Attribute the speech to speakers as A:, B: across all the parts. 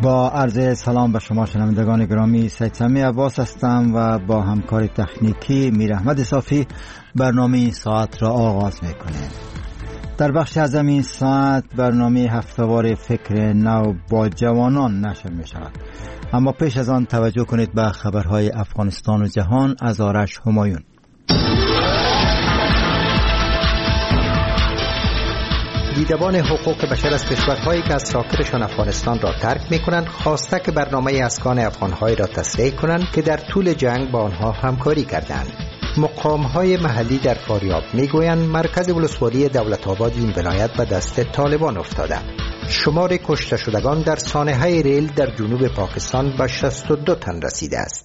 A: با عرض سلام به شما شنوندگان گرامی، سید سمی عباس هستم و با همکار تکنیکی میر احمد صافی برنامه این ساعت را آغاز میکنیم. در بخش از این ساعت برنامه هفته‌وار فکر نو با جوانان نشر می شود، اما پیش از آن توجه کنید به خبرهای افغانستان و جهان از آرش همایون.
B: دیدبان حقوق بشر از کشورهایی که از ساکنشان افغانستان را ترک می‌کنند خواسته که برنامه اسکان افغان‌های را تصریح کنند که در طول جنگ با آنها همکاری کردند. مقام‌های محلی در فاریاب می‌گویند مرکز ولسوالی دولت آباد این ولایت به دست طالبان افتاده. شمار کشته شدگان در سانحه ریل در جنوب پاکستان به 62 تن رسیده است.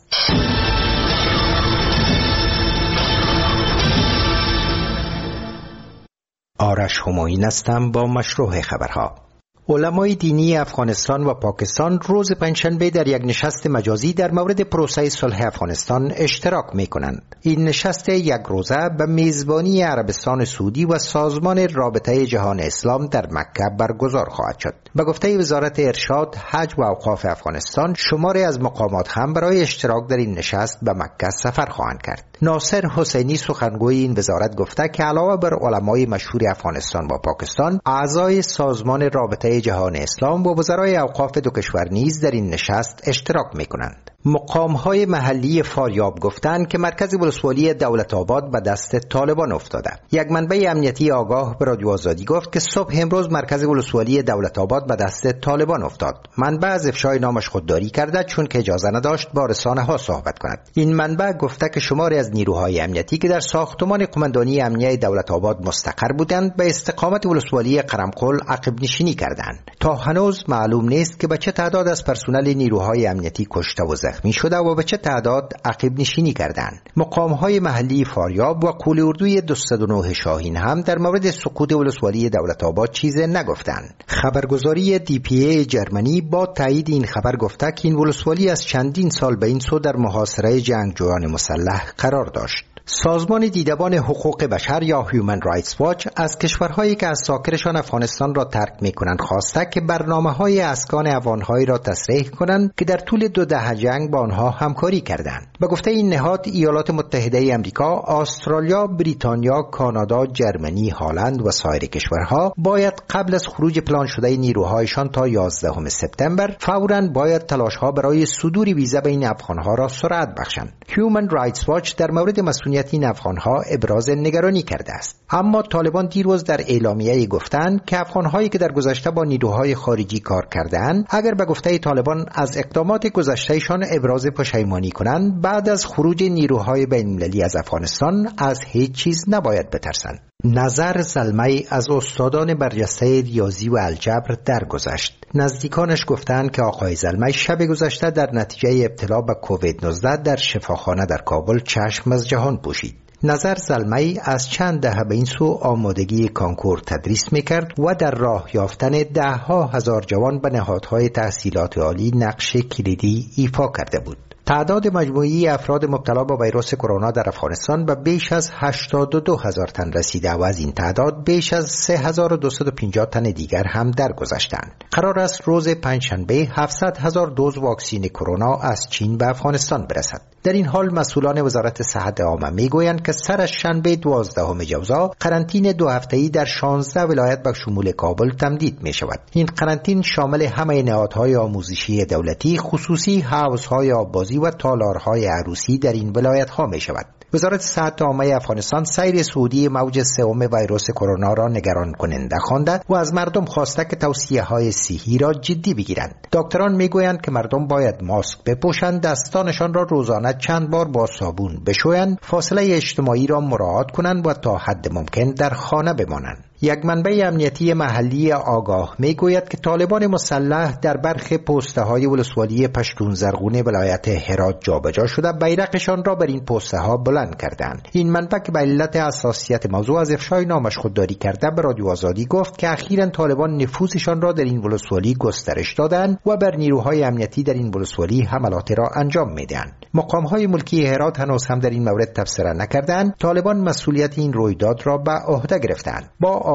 B: آرش همایون هستم با مشروع خبرها. علمای دینی افغانستان و پاکستان روز پنجشنبه در یک نشست مجازی در مورد پروسه صلح افغانستان اشتراک می‌کنند. این نشست یک روزه به میزبانی عربستان سعودی و سازمان رابطه جهان اسلام در مکه برگزار خواهد شد. به گفته وزارت ارشاد، حج و اوقاف افغانستان، شماری از مقامات هم برای اشتراک در این نشست به مکه سفر خواهند کرد. ناصر حسینی سخنگوی این وزارت گفته که علاوه بر علمای مشهور افغانستان و پاکستان، اعضای سازمان رابطه جهان اسلام و وزرای اوقاف دو کشور نیز در این نشست اشتراک می‌کنند. مقام‌های محلی فاریاب گفتند که مرکز ولسوالی دولت آباد به دست طالبان افتاده. یک منبع امنیتی آگاه به رادیو آزادی گفت که صبح امروز مرکز ولسوالی دولت آباد به دست طالبان افتاد. منبع از افشای نامش خودداری کرده چون که اجازه نداشت با رسانه‌ها صحبت کند. این منبع گفته که شماری از نیروهای امنیتی که در ساختمان قماندانی امنیه دولت آباد مستقر بودند به استقامت ولسوالی قرمقل عقب نشینی کردند. تا هنوز معلوم نیست که به چه تعداد از پرسنل نیروهای امنیتی کشته و زخمی شده و به چه تعداد عقب نشینی کردند. مقام‌های محلی فاریاب و قول اردوی 209 شاهین هم در مورد سقوط ولسوالی دولت آباد چیزی نگفتند. خبرگزاری DPA جرمنی با تایید این خبر گفته که این ولسوالی از چندین سال به این سو در محاصره جنگجویان مسلح قرار داشت. سازمان دیدبان حقوق بشر یا هیومن رایتس واچ از کشورهایی که از ساکنشان افغانستان را ترک می‌کنند خواسته که برنامه‌های اسکان افغان‌هایی را تصریح کنند که در طول 2 دهه جنگ با آنها همکاری کردند. به گفته این نهاد، ایالات متحده آمریکا، استرالیا، بریتانیا، کانادا، جرمنی، هلند و سایر کشورها باید قبل از خروج پلان شده نیروهایشان تا 11 سپتامبر فوراً باید تلاش‌ها برای صدور ویزا بین افغان‌ها را سرعت بخشند. هیومن رایتس واچ در مورد مسئولیت این افغان‌ها ابراز نگرانی کرده است. اما طالبان دیروز در اعلامیه‌ای گفتند که افغان‌هایی که در گذشته با نیروهای خارجی کار کردند اگر به گفته طالبان از اقدامات گذشته‌شان ابراز پشیمانی کنند، بعد از خروج نیروهای بین‌المللی از افغانستان از هیچ چیز نباید بترسند. نظر زلمی از استادان برجسته ریاضی و الجبر درگذشت. نزدیکانش گفتند که آقای زلمی شب گذشته در نتیجه ابتلا به کووید 19 در شفاخانه در کابل چشم از جهان پوشید. نظر زلمی از چند دهه به این سو آمادگی کانکور تدریس میکرد و در راه یافتن 10,000 جوان به نهادهای تحصیلات عالی نقش کلیدی ایفا کرده بود. تعداد مجموعی افراد مبتلا به ویروس کرونا در افغانستان به بیش از 82,000 تن رسیده و از این تعداد بیش از 3,250 تن دیگر هم درگذشتند. قرار است روز پنجشنبه 700,000 دوز واکسن کرونا از چین به افغانستان برسد. در این حال مسئولان وزارت صحت عامه میگویند که سر از شنبه 12 جوزا قرنطینه 2 هفته‌ای در 16 ولایت به شمول کابل تمدید می شود. این قرنطینه شامل همه نهادهای آموزشی دولتی، خصوصی حوضهای آببازی و تالارهای عروسی در این ولایت‌ها می شود. وزارت صحت عامه افغانستان سیر سعودی موج 3 ویروس کرونا را نگران کننده خوانده و از مردم خواسته که توصیه‌های صحی را جدی بگیرند. دکتران میگویند که مردم باید ماسک بپوشند، دستانشان را روزانه چند بار با صابون بشویند، فاصله اجتماعی را مراعات کنند و تا حد ممکن در خانه بمانند. یک منبع امنیتی محلی آگاه میگوید که طالبان مسلح در برخی پست‌های ولسوالی پشتون زرغون ولایت هرات جابجا شده بیرقشان را بر این پست‌ها بلند کردند. این منبع که به علت حساسیت موضوع از افشای نامش خودداری کرده به رادیو آزادی گفت که اخیراً طالبان نفوذشان را در این ولسوالی گسترش دادند و بر نیروهای امنیتی در این ولسوالی حملات را انجام میدهند. مقام‌های ملکی هرات هنوز هم در این مورد تبصره نکردند. طالبان مسئولیت این رویداد را به عهده گرفتند. با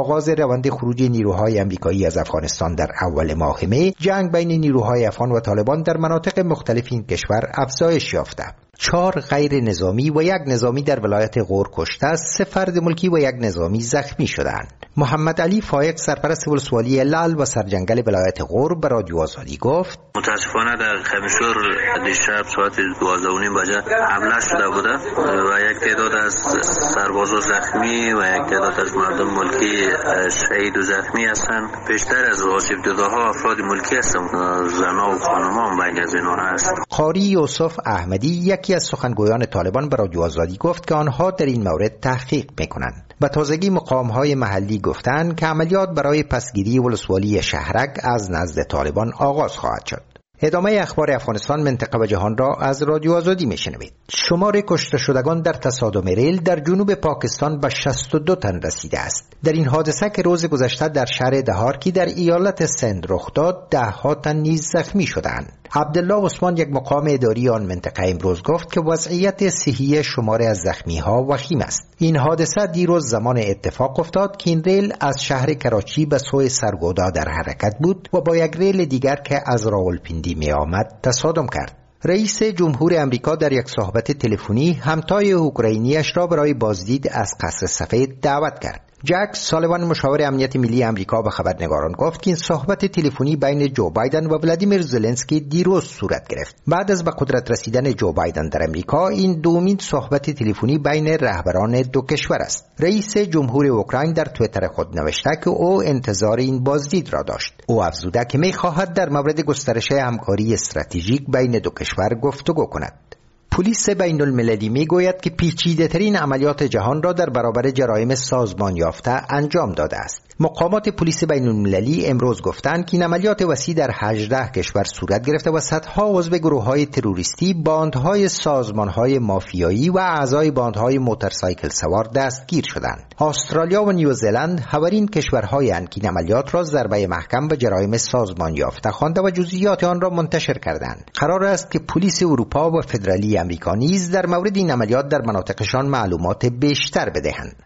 B: آغاز روند خروج نیروهای آمریکایی از افغانستان در اول ماه می، جنگ بین نیروهای افغان و طالبان در مناطق مختلف این کشور افزایش یافته. 4 غیر نظامی و 1 نظامی در ولایت غور کشته، 3 فرد ملکی و 1 نظامی زخمی شدند. محمد علی فایق سرپرست ولسوالی لعل و سرجنگل ولایت غور به رادیو آزادی گفت:
C: متاسفانه در خمیشور دیشب ساعت 12:30 بجه حمله شده بوده و یک تعداد از سربازان زخمی و یک تعداد از مردم ملکی شهید و زخمی هستند. بیشتر از آسیب دیده‌ها افراد ملکی هستند، زنان و خانمان بین از اینها هست.
B: قاری یوسف احمدی یکی از سخنگویان طالبان به رادیو آزادی گفت که آنها در این مورد تحقیق می‌کنند. به تازگی مقام‌های محلی گفتند که عملیات برای پسگیری ولسوالی شهرک از نزد طالبان آغاز خواهد شد. ادامه اخبار افغانستان، منطقه و جهان را از رادیو آزادی میشنوید. شمار کشته شدگان در تصادم ریل در جنوب پاکستان به 62 تن رسیده است. در این حادثه که روز گذشته در شهر دهارکی در ایالت سند رخ داد، 10 تن نیز زخمی شدند. عبدالله عثمان، یک مقام اداری آن منطقه، امروز گفت که وضعیت صحی شمار از زخمی ها وخیم است. این حادثه دیروز زمان اتفاق افتاد که این ریل از شهر کراچی به سوی سرگودا در حرکت بود و با یک ریل دیگر که از راولپیندی می آمد تصادم کرد. رئیس جمهور امریکا در یک صحبت تلفنی همتای اوکراینیش را برای بازدید از قصر سفید دعوت کرد. جک سالیوان، مشاور امنیت ملی امریکا، به خبرنگاران گفت که این صحبت تلفنی بین جو بایدن و ولادیمیر زلنسکی دیروز صورت گرفت. بعد از به قدرت رسیدن جو بایدن در امریکا، این دومین صحبت تلفنی بین رهبران دو کشور است. رئیس جمهور اوکراین در توییتر خود نوشته که او انتظار این بازدید را داشت. او افزوده که می‌خواهد در مورد گسترش همکاری استراتژیک بین دو کشور گفتگو کند. پلیس بین المللی می گوید که پیچیده ترین عملیات جهان را در برابر جرایم سازمان یافته انجام داده است. مقامات پلیس بین المللی امروز گفتند که این عملیات وسیع در 18 کشور صورت گرفته و صدها عضو گروه‌های تروریستی، باندهای سازمان‌های مافیایی و اعضای باندهای موتورسایکل سوار دستگیر شدند. استرالیا و نیوزلند حوارین کشورهایند که این عملیات را ضربه محکم به جرایم سازمان یافته خوانده و جزئیات آن را منتشر کردند. قرار است که پلیس اروپا و فدرالی امریکا نیز در مورد این عملیات در مناطقشان معلومات بیشتر بدهند.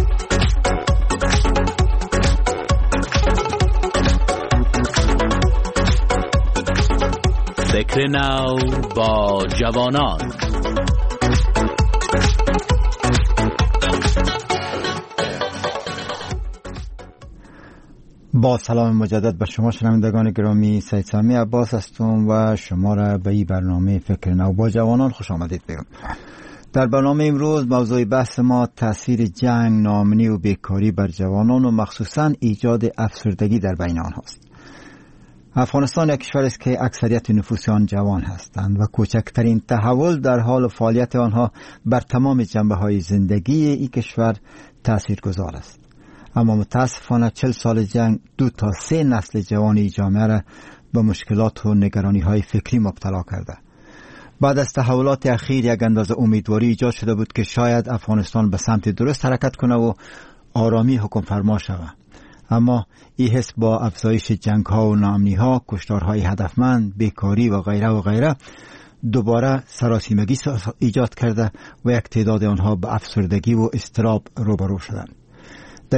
D: فکر نو با جوانان.
A: با سلام مجدد به شما شنوندگان گرامی، سید سامی عباس هستم و شما را به این برنامه فکر نو با جوانان خوش آمدید بگم. در برنامه امروز موضوع بحث ما تاثیر جنگ، ناامنی و بیکاری بر جوانان و مخصوصاً ایجاد افسردگی در بین آنهاست. افغانستان یک کشور است که اکثریت نفوس آن جوان هستند و کوچکترین تحول در حال فعالیت آنها بر تمام جنبه‌های زندگی این کشور تاثیرگذار است. اما متاسفانه 40 سال جنگ 2 تا 3 نسل جوان جامعه را به مشکلات و نگرانی‌های فکری مبتلا کرده. بعد از تحولات اخیر یک اندازه امیدواری ایجاد شده بود که شاید افغانستان به سمت درست حرکت کنه و آرامی حکم فرما شود. اما این حس با افزایش جنگ‌ها و ناامنی‌ها، کشتارهای هدفمند، بیکاری و غیره دوباره سراسیمگی ایجاد کرده و یک تعداد آنها به افسردگی و اضطراب روبرو شدند. در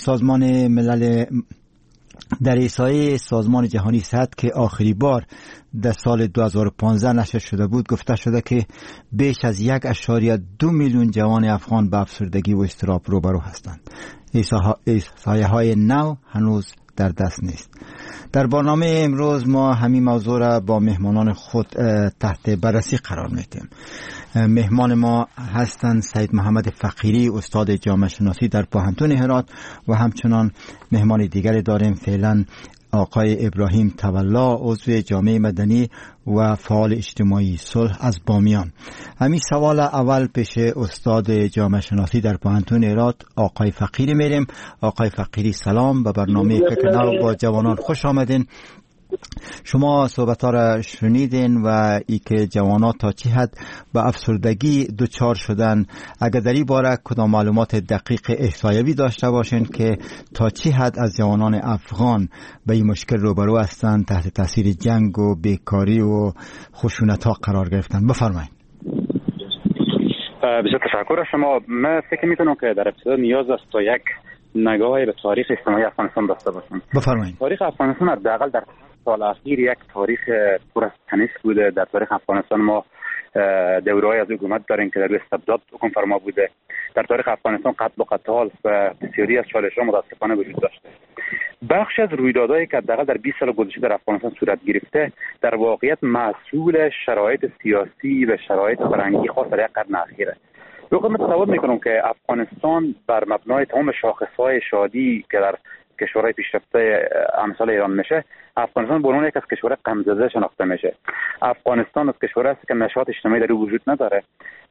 A: احصایه سازمان جهانی صحت که آخری بار در سال 2015 نشر شده بود، گفته شده که بیش از 1.2 میلیون جوان افغان به افسردگی و اضطراب روبرو هستند. احصایه های نو هنوز در دست نیست. در برنامه امروز ما همین موضوع را با مهمانان خود تحت بررسی قرار میدیم. مهمان ما هستند سید محمد فقیری، استاد جامعه شناسی در پوهنتون هرات، و همچنان مهمان دیگری داریم فعلا آقای ابراهیم تولا، عضو جامعه مدنی و فعال اجتماعی صلح از بامیان. همین سوال اول پیش استاد جامعه شناسی در پوهنتون هرات آقای فقیری میریم. آقای فقیری سلام، به برنامه فکر نو با جوانان خوش آمدین. شما صحبت‌ها را شنیدین و ای که جوانان تا چه حد به افسردگی دچار شدن. اگر در این باره کدام معلومات دقیق احصایوی داشته باشین که تا چه حد از جوانان افغان به این مشکل روبرو هستند، تحت تاثیر جنگ و بیکاری و خشونت‌ها قرار گرفتن، بفرمایید.
E: بسیار تشکر از شما. من فکر می‌کنم که در ابتدا نیاز است تا یک نگاهی به تاریخ اجتماعی افغانستان داشته باشیم.
A: بفرمایید.
E: تاریخ افغانستان حداقل در سال اخیر یک تاریخ پر از تنش بوده. در تاریخ افغانستان ما دوره‌ای از حکومت داریم که در استبداد حکم فرما بوده. در تاریخ افغانستان قتل و قتال و بسیاری از چالش‌ها متأسفانه وجود داشته. بخش از رویدادهایی که حداقل در 20 سال گذشته در افغانستان صورت گرفته در واقعیت محصول شرایط سیاسی و شرایط فرهنگی خاص در یک قرن اخیره. من تصور میکنم که افغانستان بر مبنای تمام شاخصهای شادی که در کشورهای پیشرفته امثال ایران میشه، افغانستان به عنوان یک از کشورهای غمزده شناخته میشه. افغانستان از کشورهایی است که نشاط اجتماعی در او وجود نداره.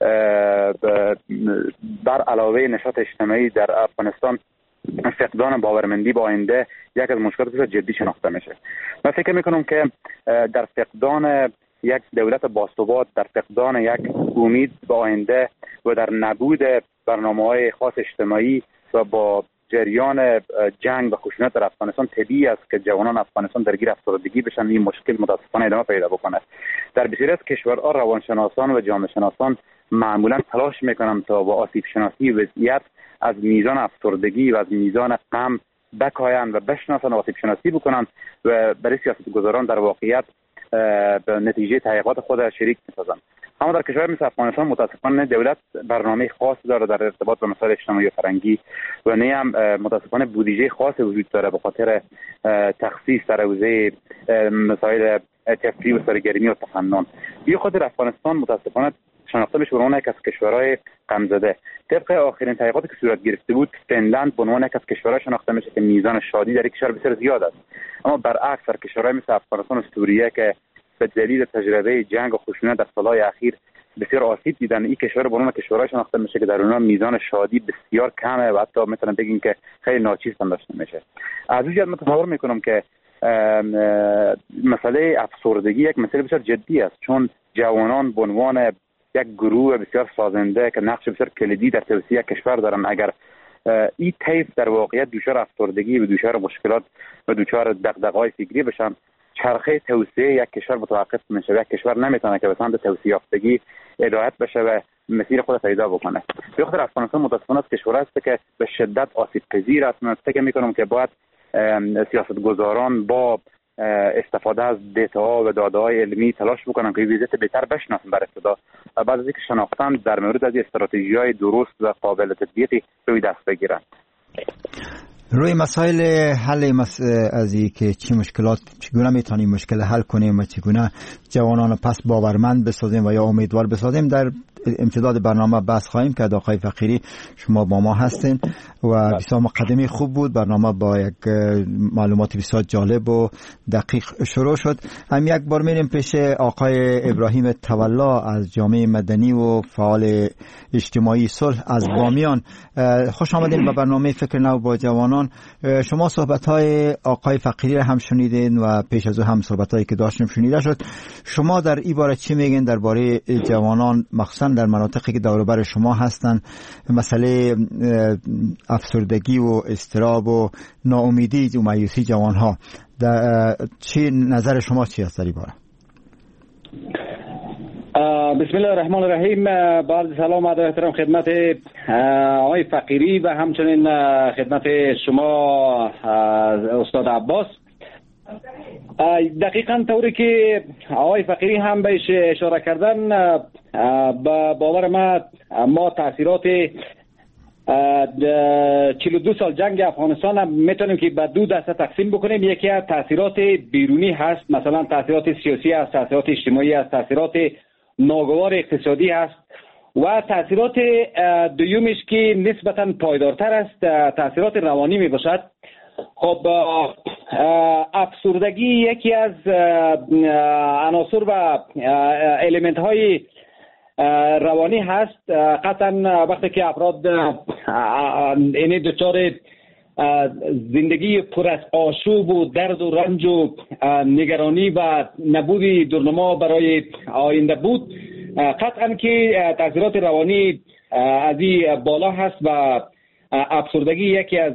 E: بر علاوه نشاط اجتماعی در افغانستان فقدان باورمندی به آینده یک از مشکلات جدی شناخته میشه. من فکر میکنم که در فقدان یک دولت باثبات، در فقدان یک امید به آینده و در نبود برنامه‌های خاص اجتماعی و با جریان جنگ و خشونت در افغانستان طبیعی است که جوانان افغانستان درگیر افسردگی بشن. این مشکل متاسفانه ادامه پیدا بکنه. در بسیاری از کشورها روانشناسان و جامعه شناسان معمولا تلاش میکنن تا با آسیب شناسی وضعیت از میزان افسردگی و از میزان غم بکاین و بشناسن و آسیب شناسی بکنن و برای سیاستگزاران در واقعیت به نتیجه تحقیقات خود شریک می‌سازن. اما در کشور مثل افغانستان متاسفانه دولت برنامه خاص داره در ارتباط با مسائل اجتماعی و فرهنگی و نه هم متاسفانه بودجه خاص وجود داره به خاطر تخصیص در حوزه مسائل تفریح و سرگرمی و تفنن. به خاطر افغانستان متاسفانه شناخته میشه به عنوان یک از کشورهای غمزده. طبق آخرین تحقیقاتی که صورت گرفته بود، فنلند به عنوان یک از کشورهای شناخته میشه که میزان شادی در این کشور بسیار زیاد است. اما برعکس در کشورهای مثل افغانستان و سوریه که به دلیل تجربه جنگ و خشونت در سالهای اخیر بسیار آسیب دیدن، این کشور به عنوان کشورهای شناخته میشه که در اونها میزان شادی بسیار کمه و حتی مثلا بگیم که خیلی ناچیز هم داشته میشه. از اون جهت من تصور میکنم که مسئله افسردگی یک مسئله بسیار جدی است، چون جوانان به عنوان یک گروه بسیار سازنده که نقش بسیار کلیدی در توسعه کشور دارن، اگر این طیف در واقعیت دچار افسردگی و دچار مشکلات و دچار دغدغه‌های فکری بشن، چرخه توسعه یک کشور متوقف میشه. یک کشور نمیتونه که به سمت توسعه یافتگی هدایت بشه و مسیر خود پیدا بکنه. به خاطر افغانستان متاسفانه کشوری است که به شدت آسیب پذیر است. من فکر میکنم که باید سیاستگزاران با استفاده از دیتا و داده‌های علمی تلاش بکنن که وضعیت بهتر بشناسن در ابتدا و بعد از اینکه شناختن در مورد از استراتژی‌های درست و قابل تطبیقی روی دست بگیرن.
A: روی مسائل حل از این که چی مشکلات چگونه میتونیم مشکل حل کنیم و چگونه جوانان پس باورمند بسازیم و یا امیدوار بسازیم در امتداد برنامه بحث خواهیم کرد. آقای فقیری شما با ما هستین و بسیار مقدمه خوب بود. برنامه با یک معلومات بسیار جالب و دقیق شروع شد. هم یک بار میریم پیش آقای ابراهیم تولا از جامعه مدنی و فعال اجتماعی صلح از بامیان. خوش آمدین به برنامه فکر نو با جوانان. شما صحبت‌های آقای فقیری را هم شنیدین و پیش از او هم صحبت‌هایی که داشتیم شنیده شد. شما در این باره چی میگین درباره جوانان مخصوصا در مناطقی که دور و بر شما هستن، مسئله افسردگی و اضطراب و ناامیدی و مایوسی جوانها؟ چی نظر شما چی است در این باره؟
F: بسم الله الرحمن الرحیم. با عرض سلام و احترام خدمت آقای فقیری و همچنین خدمت شما استاد عباس. دقیقاً طوری که آقای فقیری هم بهش اشاره کردن، با باور ما تاثیرات 42 سال جنگ افغانستان هم میتونیم که به دو دسته تقسیم بکنیم. یکی از تاثیرات بیرونی هست، مثلا تاثیرات سیاسی هست، تاثیرات اجتماعی هست، تاثیرات ناگوار اقتصادی هست و تاثیرات دومیش که نسبتاً پایدارتر است تاثیرات روانی می باشد. خب افسردگی یکی از عناصر و الیمنت های روانی هست. قطعا وقتی که افراد این دچار زندگی پر از آشوب و درد و رنج و نگرانی و نبود دورنما برای آینده بود، قطعا که تاثیرات روانی از این بالا هست و افسردگی یکی از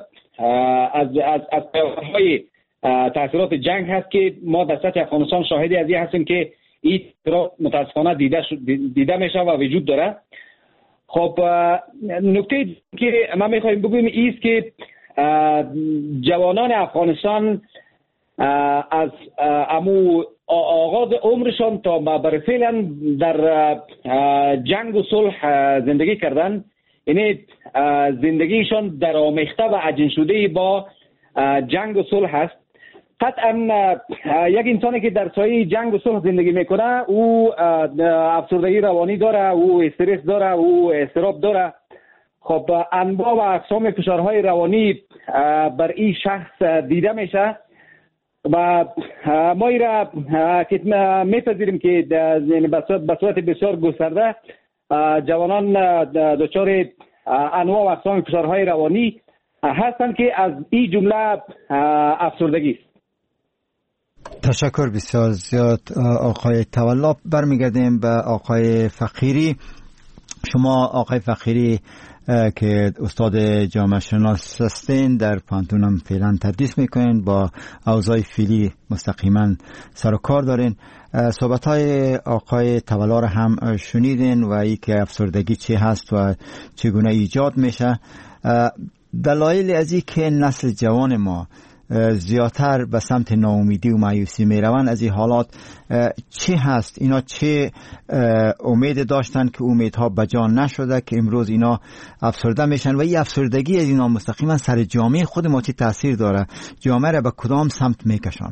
F: پیامدهای تاثیرات جنگ هست که ما در سطح افغانستان شاهدی از این هستیم که این متاسفانه دیده میشه و وجود داره. خب نکته که ما میخوایم بگویم ایست که جوانان افغانستان از امو آغاز عمرشان تا بر فعلا در جنگ و صلح زندگی کردن، یعنی زندگیشان در آمیخته و عجین شده با جنگ و صلح است. قطعا یک انسانی که در سایه جنگ و صلح زندگی میکنه او افسردگی روانی داره، او استرس داره، او اضطراب داره. خب انواع و اقسام فشارهای روانی بر این شخص دیده میشه و ما ایرا که میپذیریم که به صورت بسیار گسترده جوانان دچار انواع و اقسام فشارهای روانی هستند که از این جمله افسردگی است.
A: تشکر بسیار زیاد آقای تولا. برمیگردیم به آقای فقیری. شما آقای فقیری که استاد جامعه شناس هستین، در پانتون هم فعلا تدریس میکنین، با اوضاع فعلی مستقیما سر و کار دارین. صحبت های آقای تولا را هم شنیدین و ای که افسردگی چی هست و چگونه ایجاد میشه. دلایل از این که نسل جوان ما زیادتر به سمت ناامیدی و مایوسی میروند، از این حالات چی هست؟ اینا چه امید داشتن که امیدها بجا نشده که امروز اینا افسرده میشن و این افسردگی از اینا مستقیما سر جامعه خود ما چه تاثیر داره؟ جامعه را به کدام سمت میکشانه؟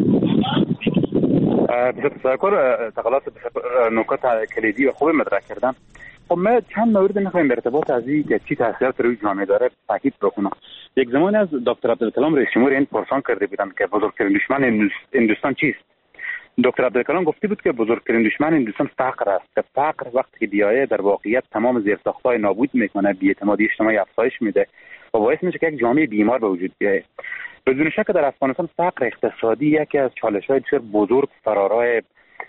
E: بسیار تشکر. تقلات نکات کلیدی و خوب مطرح کردن. خب ما چند مورد میخوایم به ارتباط از این که چی تاثیرات روی جامعه داره تاکید بکنم. یک زمانی از دکتر عبدالکلام رئیس جمهور این پرسان کرده بودند که بزرگترین دشمن هندوستان چیست؟ دکتر عبدالکلام گفته بود که بزرگترین دشمن هندوستان فقر است، که فقر وقتی که بیایه در واقعیت تمام زیرساخت‌های نابود میکنه، بی‌اعتمادی اجتماعی افزایش میده و باعث میشه که یک جامعه بیمار به وجود بیاید. بدون شک در افغانستان فقر اقتصادی یکی از چالش‌های بسیار بزرگ فرارای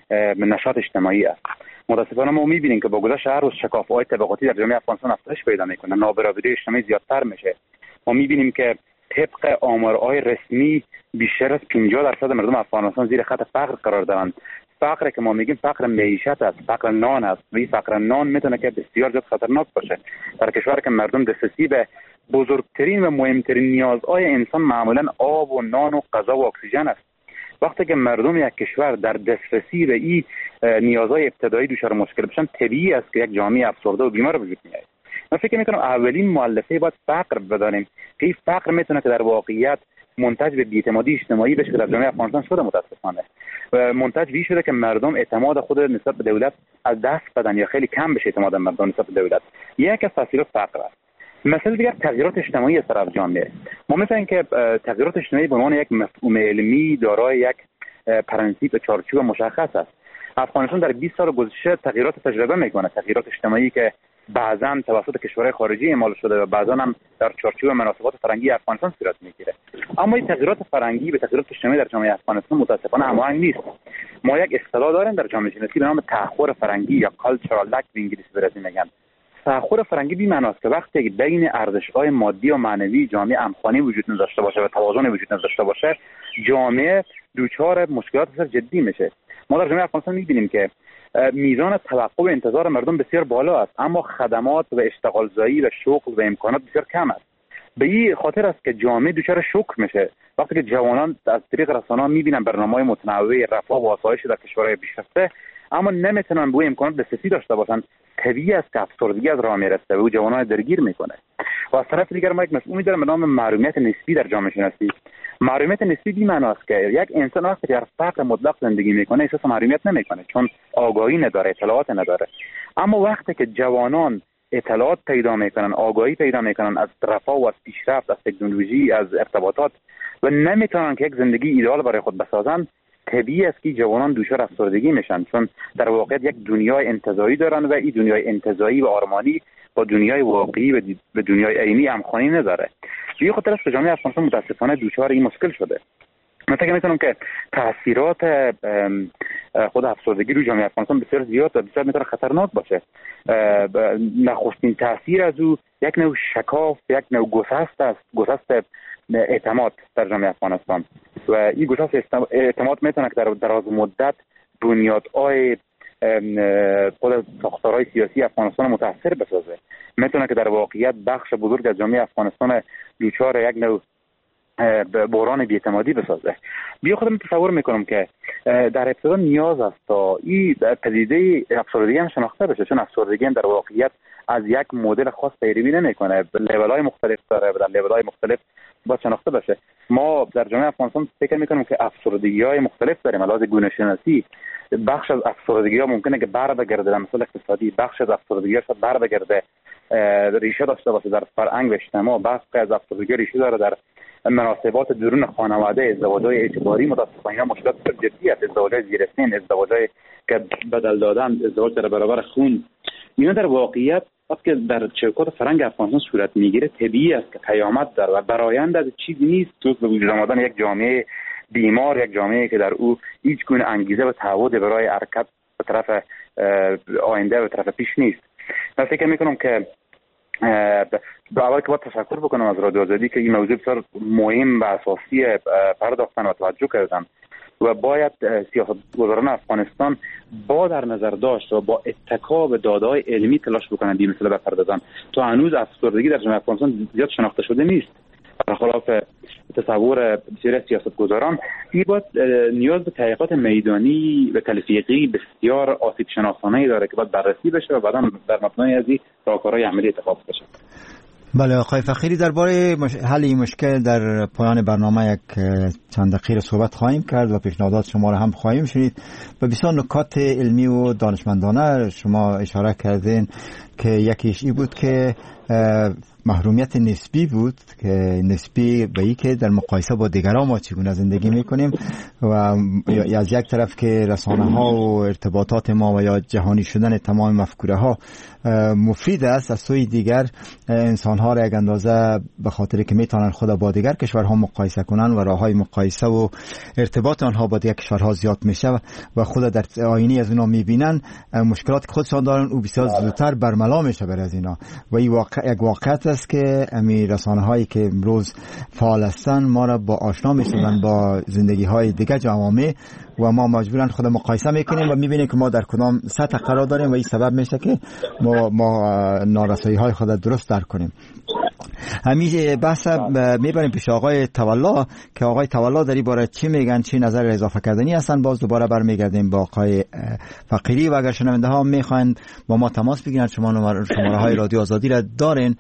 E: نشاط اجتماعی است. متاسفانه ما می‌بینیم که با گذشت هر روز شکاف‌های طبقاتی در جامعه افغانستان افزایش پیدا می‌کنه، نابرابری اجتماعی زیادتر میشه. ما می‌بینیم که طبق آمارهای رسمی بیشتر از 50% مردم افغانستان زیر خط فقر قرار دارند. فقر که ما میگیم فقر معیشت است، فقر نان است و این فقر نان میتونه که بسیار زیاد خطرناک باشه. در کشور که مردم دسترسی به بزرگترین و مهمترین نیازهای انسان معمولا آب و نان و غذا و اکسیژن است. وقتی که مردم یک کشور در دسترسی به این نیازهای ابتدایی دچار مشکل بشن، طبیعی است که یک جامعه افسرده و بیمار به وجود میاد. من فکر میکنم اولین مؤلفه باید فقر بدانیم که این فقر میتونه که در واقعیت منتج به بی‌اعتمادی اجتماعی بشه که در جامعه افغانستان شده. متاسفانه منتج به شده که مردم اعتماد خود نسبت به دولت از دست بدن یا خیلی کم بشه اعتماد مردم نسبت به دولت. یک از تاثیرات فقر است. مثلا دیگر تغییرات اجتماعی از طرف جامعه. ما می‌فهمیم که تغییرات اجتماعی به عنوان یک مفهوم علمی دارای یک پرنسیپ چارچوب مشخص است. افغانستان در 20 سال گذشته تغییرات تجربه میکنه، تغییرات اجتماعی که بعضا توسط کشورهای خارجی اعمال شده و بعضا هم در چارچوب مناسبات فرهنگی افغانستان صورت میگیره. اما این تغییرات فرهنگی به تغییرات اجتماعی در جامعه افغانستان متاسفانه هماهنگ نیست. ما یک اصطلاح داریم در جامعه شناسی به نام تأخر فرهنگی یا کالچرال لک به انگلیسی برسی میگن. تأخر فرهنگی به معنی است که وقتی بین ارزش‌های مادی و معنوی جامعه همخوانی وجود نداشته باشه و توازن وجود نداشته باشه، جامعه دچار مشکلات بسیار جدی میشه. ما در جامعه افغانستان می‌بینیم که میزان توقع و انتظار مردم بسیار بالا است، اما خدمات و اشتغالزایی و شغل و امکانات بسیار کم است. به این خاطر است که جامعه دچار شوک میشه وقتی که جوانان از طریق رسانه‌ها می‌بینن برنامه‌های متنوع رفاه و آسایش در کشورهای پیشرفته، اما نمیتونن به امکانات دسترسی داشته باشن. طبیعی است که افسردگی از راه میرسه و جوانان درگیر میکنه. و از طرف دیگر ما یک مفهومی داریم به نام محرومیت نسبی در جامعه شناسی. محرومیت نسبی به معنی است که یک انسان وقتی در فقر مطلق زندگی میکنه احساس محرومیت نمیکنه، چون آگاهی نداره، اطلاعات نداره. اما وقتی که جوانان اطلاعات پیدا میکنن، آگاهی پیدا میکنن از رفاه و از پیشرفت، از تکنولوژی، از ارتباطات و نمیتونن که یک زندگی ایدئال برای خود بسازن، طبیعی است که جوانان دچار افسردگی میشن، چون در واقع یک دنیای انتزاعی دارن و این دنیای انتزاعی و آرمانی با دنیای واقعی و به دنیای عینی همخوانی نداره. به خاطر است که جامعه افغانستان متاسفانه دچار این مشکل شده. من فکر می‌کنم که تاثیرات خود افسردگی روی جامعه افغانستان بسیار زیاد و بسیار میتونه خطرناک باشه. نخستین تاثیر از او یک نوع شکاف، یک نوع گسست است، گسست اعتماد در جامعه افغانستان و این گسست اعتماد میتونه که در دراز مدت بنیادهای خود ساختارهای سیاسی افغانستان متاثر بسازه. میتونه که در واقعیت بخش بزرگ از جامعه افغانستان دچار یک نوع بحران بی‌اعتمادی بسازه. بیا خودم تصور میکنم که در ابتدا نیاز است تا این پدیده افسردگی هم شناخته بشه، چون افسردگی هم در واقعیت از یک مدل خاص پیروی نمیکنه، لول‌های مختلف داره و در لول‌های مختلف باید شناخته بشه. ما در جامعه افغانستان فکر میکنیم که افسردگی‌های مختلف داریم. علاوه گونه شناسی بخش از افسردگی‌ها ممکنه که برگرده در مسائل اقتصادی، بخش از افسردگی‌ها شاید برگرده ریشه داشته باشه در فرهنگ و اجتماع، بخش از افسردگی ریشه داره در مناسبات درون خانواده، ازدواج‌های اعتباری. متأسفانه اینا مشکلات جدی است، ازدواج‌های زیر سن، ازدواج‌های که بدل دادن، ازدواج در برابر خون، اینا در واقعیت وقتی در چوکات فرهنگ افغانستان صورت میگیره طبیعی است که قیامت داره و برآیند از چیزی نیست جز به وجود آمدن یک جامعه بیمار، یک جامعه که در او هیچ گونه انگیزه و تعهد برای حرکت به طرف آینده و طرف پیش نیست. من فکر میکنم که اول که باید تشکر بکنم از رادیو آزادی که این موضوع بسیار مهم و اساسی پرداختن و توجه کردن و باید سیاستگزاران افغانستان با در نظر داشت و با اتکا به داده‌های علمی تلاش بکنن این مسئله بپردازن. تا هنوز افسردگی در جامعه افغانستان زیاد شناخته شده نیست، برخلاف تصور بسیاری از سیاستگزاران. این باید نیاز به تحقیقات میدانی و تلفیقی بسیار آسیب شناسانه‌ای داره که باید بررسی بشه و بعدا در مبنای از این راهکارهای عملی اتخاذ بشه.
A: بله آقای فقیری، درباره حل این مشکل در پایان برنامه یک چند دقیقه صحبت خواهیم کرد و پیشنهادات شما را هم خواهیم شنید. و بسیار نکات علمی و دانشمندانه شما اشاره کردین که یکیش این بود که محرومیت نسبی بود، که نسبی به این که در مقایسه با دیگران ما چگونه زندگی میکنیم و از یک طرف که رسانه ها و ارتباطات ما و یا جهانی شدن تمام مفکوره ها مفید است، از سوی دیگر انسان ها را یک اندازه به خاطر که میتونن خود با دیگر کشورها مقایسه کنن و راه های مقایسه و ارتباط آنها با دیگر کشورها زیاد میشه و خود در آینه از اونا میبینن مشکلات که خودشان دارن او بسیار زودتر برملا میشه بر از اینا. و این یک واقعیت است که امی رسانه هایی که امروز فعال هستند ما را با آشنا می‌سازند با زندگی های دیگر جوامع و ما مجبورن خود مقایسه میکنیم و میبینیم که ما در کدام سطح قرار داریم و این سبب میشه که ما نارسایی های خود درست درک کنیم. همیشه بحث میبریم پیش آقای تولا که آقای تولا در این باره چی میگن، چی نظر اضافه کردنی هستن. باز دوباره برمیگردیم با آقای فقیری و اگر شنونده ها میخواین با ما تماس بگیرن شماره های رادیو آزادی را دارین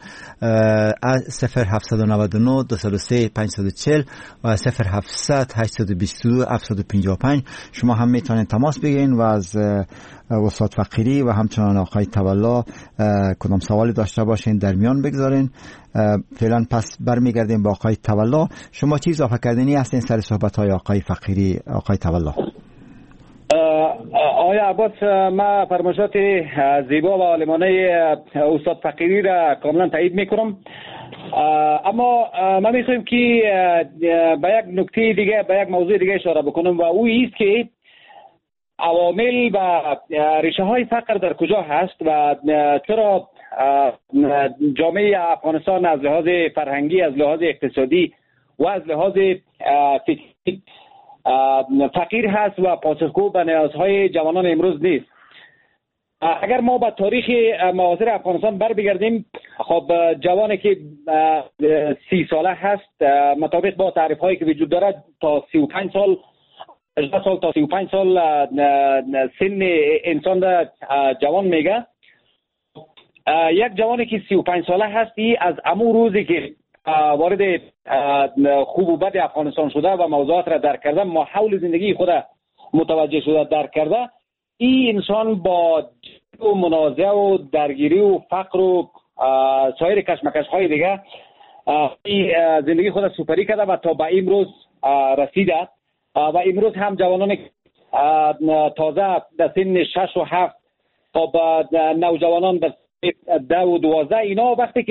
A: 0799 203 540 و 0700 822 755. شما هم میتونین تماس بگیرین و از استاد فقیری و همچنان آقای تولا کدام سوالی داشته باشین در میان بگذارین. فعلا پس برمیگردیم با آقای تولا. شما چی اضافه کردنی هستین سر صحبت های آقای فقیری؟ آقای تولا.
F: آقای عباس، ما فرمایشات زیبا و عالمانه استاد فقیری را کاملا تایید میکنم، اما ما میخوایم که به یک نکته دیگه، به یک موضوع دیگه اشاره بکنم و او است که عوامل و ریشه های فقر در کجا هست و چرا جامعه افغانستان از لحاظ فرهنگی، از لحاظ اقتصادی و از لحاظ فکری فقیر هست و پاسخگو به نیازهای جوانان امروز نیست. اگر ما به تاریخ معاصر افغانستان بر بگردیم، خب جوانی که 30 ساله هست مطابق با تعریف هایی که وجود دارد تا 35 سال 18 سال تا 35 سال سن انسان را جوان میگه. یک جوانی که 35 ساله هستی از امو روزی که وارد خوب و بد افغانستان شده و موضوعات را درک کرده، ماحول زندگی خود متوجه شده، درک کرده، این انسان با منازعه و درگیری و فقر و سایر کشمکش های دیگه زندگی خود سپری کرده و تا به امروز رسیده. و امروز هم جوانان تازه در سن 6 و 7 تا نوجوانان در 10 و 12 اینا وقتی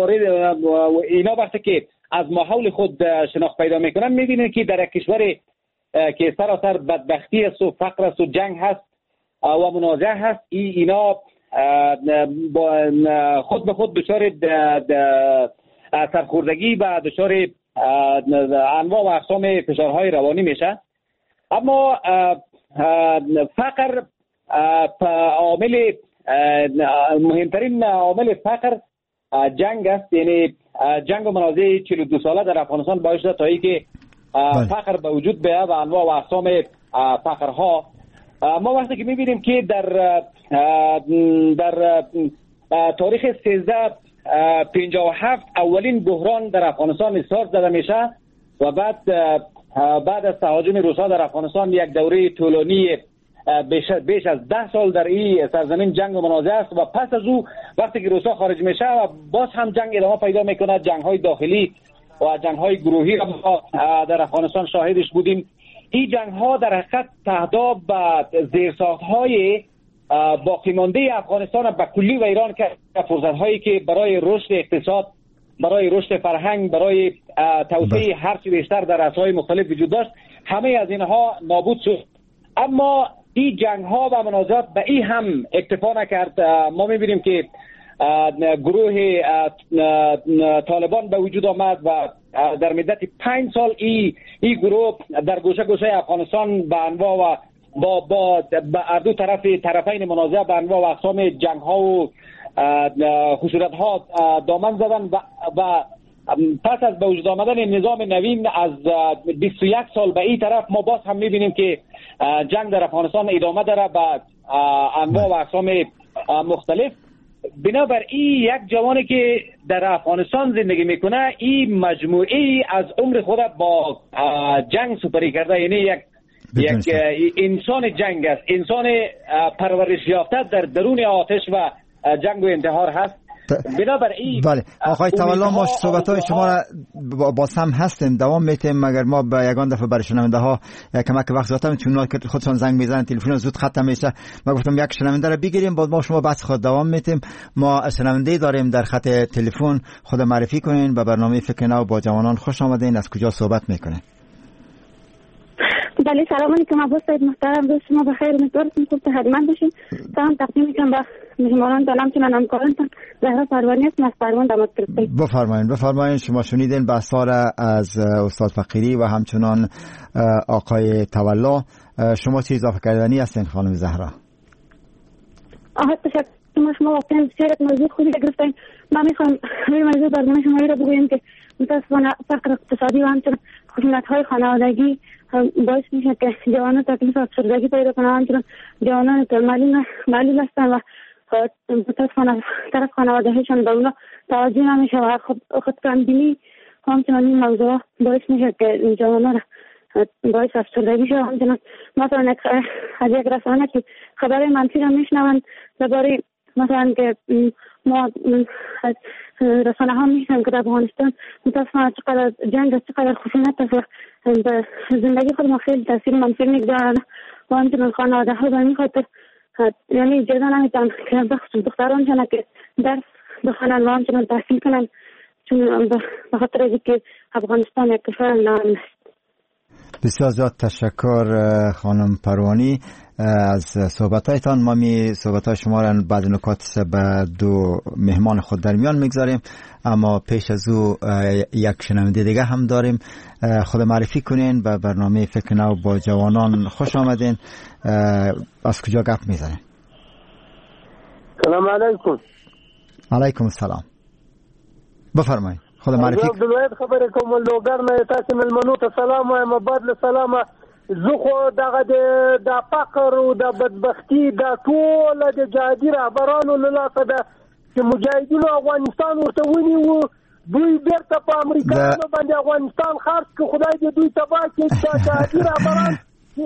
F: که از ماحول خود شناخت پیدا میکنن میبینن که در یک کشور که سراسر بدبختی است و فقر است و جنگ هست و منازعه هست، اینا خود به خود دچار سرخوردگی و دچار انواع و اقسام فشارهای روانی میشه. اما فقر عامل مهمترین عامل فقر جنگ است. یعنی جنگ و منازعه 42 ساله در افغانستان باعث شده تا اینکه فقر به وجود بیاید و انواع و اقسام فقرها. ما وقتی که می‌بینیم که در تاریخ 1357 اولین بحران در افغانستان استارت زده میشه و بعد از تهاجم روس‌ها در افغانستان یک دوره طولانی بیش از 10 سال در این سرزمین جنگ و منازعه است و پس از او وقتی که روس‌ها خارج میشه و باز هم جنگ ادامه پیدا میکنه، جنگ‌های داخلی و جنگ‌های گروهی را در افغانستان شاهدش بودیم. این جنگ‌ها در حقیقت تهداب به زیرساخت‌های باقی مانده افغانستان به کلی و ایران که فرصت‌هایی که برای رشد اقتصاد، برای رشد فرهنگ، برای توسعه هر چی بیشتر در عرصه‌های مختلف وجود داشت، همه از اینها نابود شد. اما این جنگ‌ها و منازعات به این هم اکتفا نکرد. ما می‌بینیم که گروه طالبان به وجود آمد و در مدت 5 سال این گروه در گوشه گوشه افغانستان به انواع و با اردو طرفین منازعه به انواع و اقسام جنگ‌ها و خشونت‌ها دامن زدن و پس از به وجود آمدن نظام نوین از 21 سال به این طرف ما باز هم می‌بینیم که جنگ در افغانستان ادامه داره به انواع و اقسام مختلف. بنابراین یک جوانی که در افغانستان زندگی میکنه این مجموعی از عمر خود با جنگ سپری کرده، یعنی یک انسان جنگ است، انسان پرورش یافته در درون آتش و جنگ و انتحار هست. بنابراین
A: بله آقای تولا، ما صحبت‌های شما را با هم هستیم دوام میتیم، مگر ما به یگان دفعه برای شنونده ها کمک وقت دادم چون اونا که خودشون زنگ میزنن تلفن زود ختم میشه. ما گفتم یک شنونده را بگیریم بعد ما شما بحث خود دوام میتیم. ما شنونده داریم در خط تلفن، خود معرفی کنین. به برنامه فکر نو با جوانان خوش آمدین. از کجا صحبت میکنین؟
G: بله سلام علیکم عباس صاحب محترم، روز شما بخیر، امیدوارم خوب صحتمند باشین. سلام تقدیم میکنم به مهمانان دارم که من همکارانتان زهرا پروانی هستم از فرمان داماد کرپی.
A: بفرمایید. شما شنیدین بحثا را از استاد فقیری و همچنان آقای تولا. شما چه اضافه کردنی هستین خانم زهرا؟
G: تشکر. شما واقعا بسیار موضوع خوبی گرفتین. من میخوام روی موضوع برنامه شما را بگویم که متاسفانه فقر اقتصادی و همچنان خشونت‌های خانوادگی باعث میشه که جوانان تکلیف افسردگی پیدا کنند. همچنان جوانان معلول هستند و متاسفانه طرف خانواده‌هایشان به اونا توجه نمیشه و خودکامبینی همچنان این موضوع باعث میشه که جوانان باعث افسردگی شوند. همچنان مثلا از یک رسانه که خبر منفی را میشنوند درباره مثلا که ما رسانه ها میشنم که در افغانستان متاسفانه چقدر جنگ است، چقدر خشونت است و به زندگی خود ما خیلی تاثیر منفی میگذارن و همچنان خانواده ها به این خاطر یعنی اجازه نمیتن که بخصوص دخترانشان که درس بخونن و همچنان تحصیل کنن، چون به خاطر از که افغانستان یک کشور ناامن است.
A: بسیار زیاد تشکر خانم پروانی از صحبتایتان. ما صحبتای شما را بعد نکات به دو مهمان خود در میان میگذاریم، اما پیش از او یک شنونده دیگه هم داریم. خود معرفی کنین. به برنامه فکر نو با جوانان خوش آمدین. از کجا گپ میزنین؟
H: سلام علیکم.
A: علیکم السلام. بفرمایید. خود معرفی
H: کنین. خبر کوم لوګر نه تاسو ملمنو ته سلام وایم، بدل سلام. زه خو دغه د فقر او د بدبختی د ټول د جهادي رهبرانو له لاسه ده چې مجاهدینو افغانستان ورته ونیو، دوی بیرته په امریکایانو باندې افغانستان خرڅ کړ. خدای دې دوی تباه کړي چې جهادي رهبران.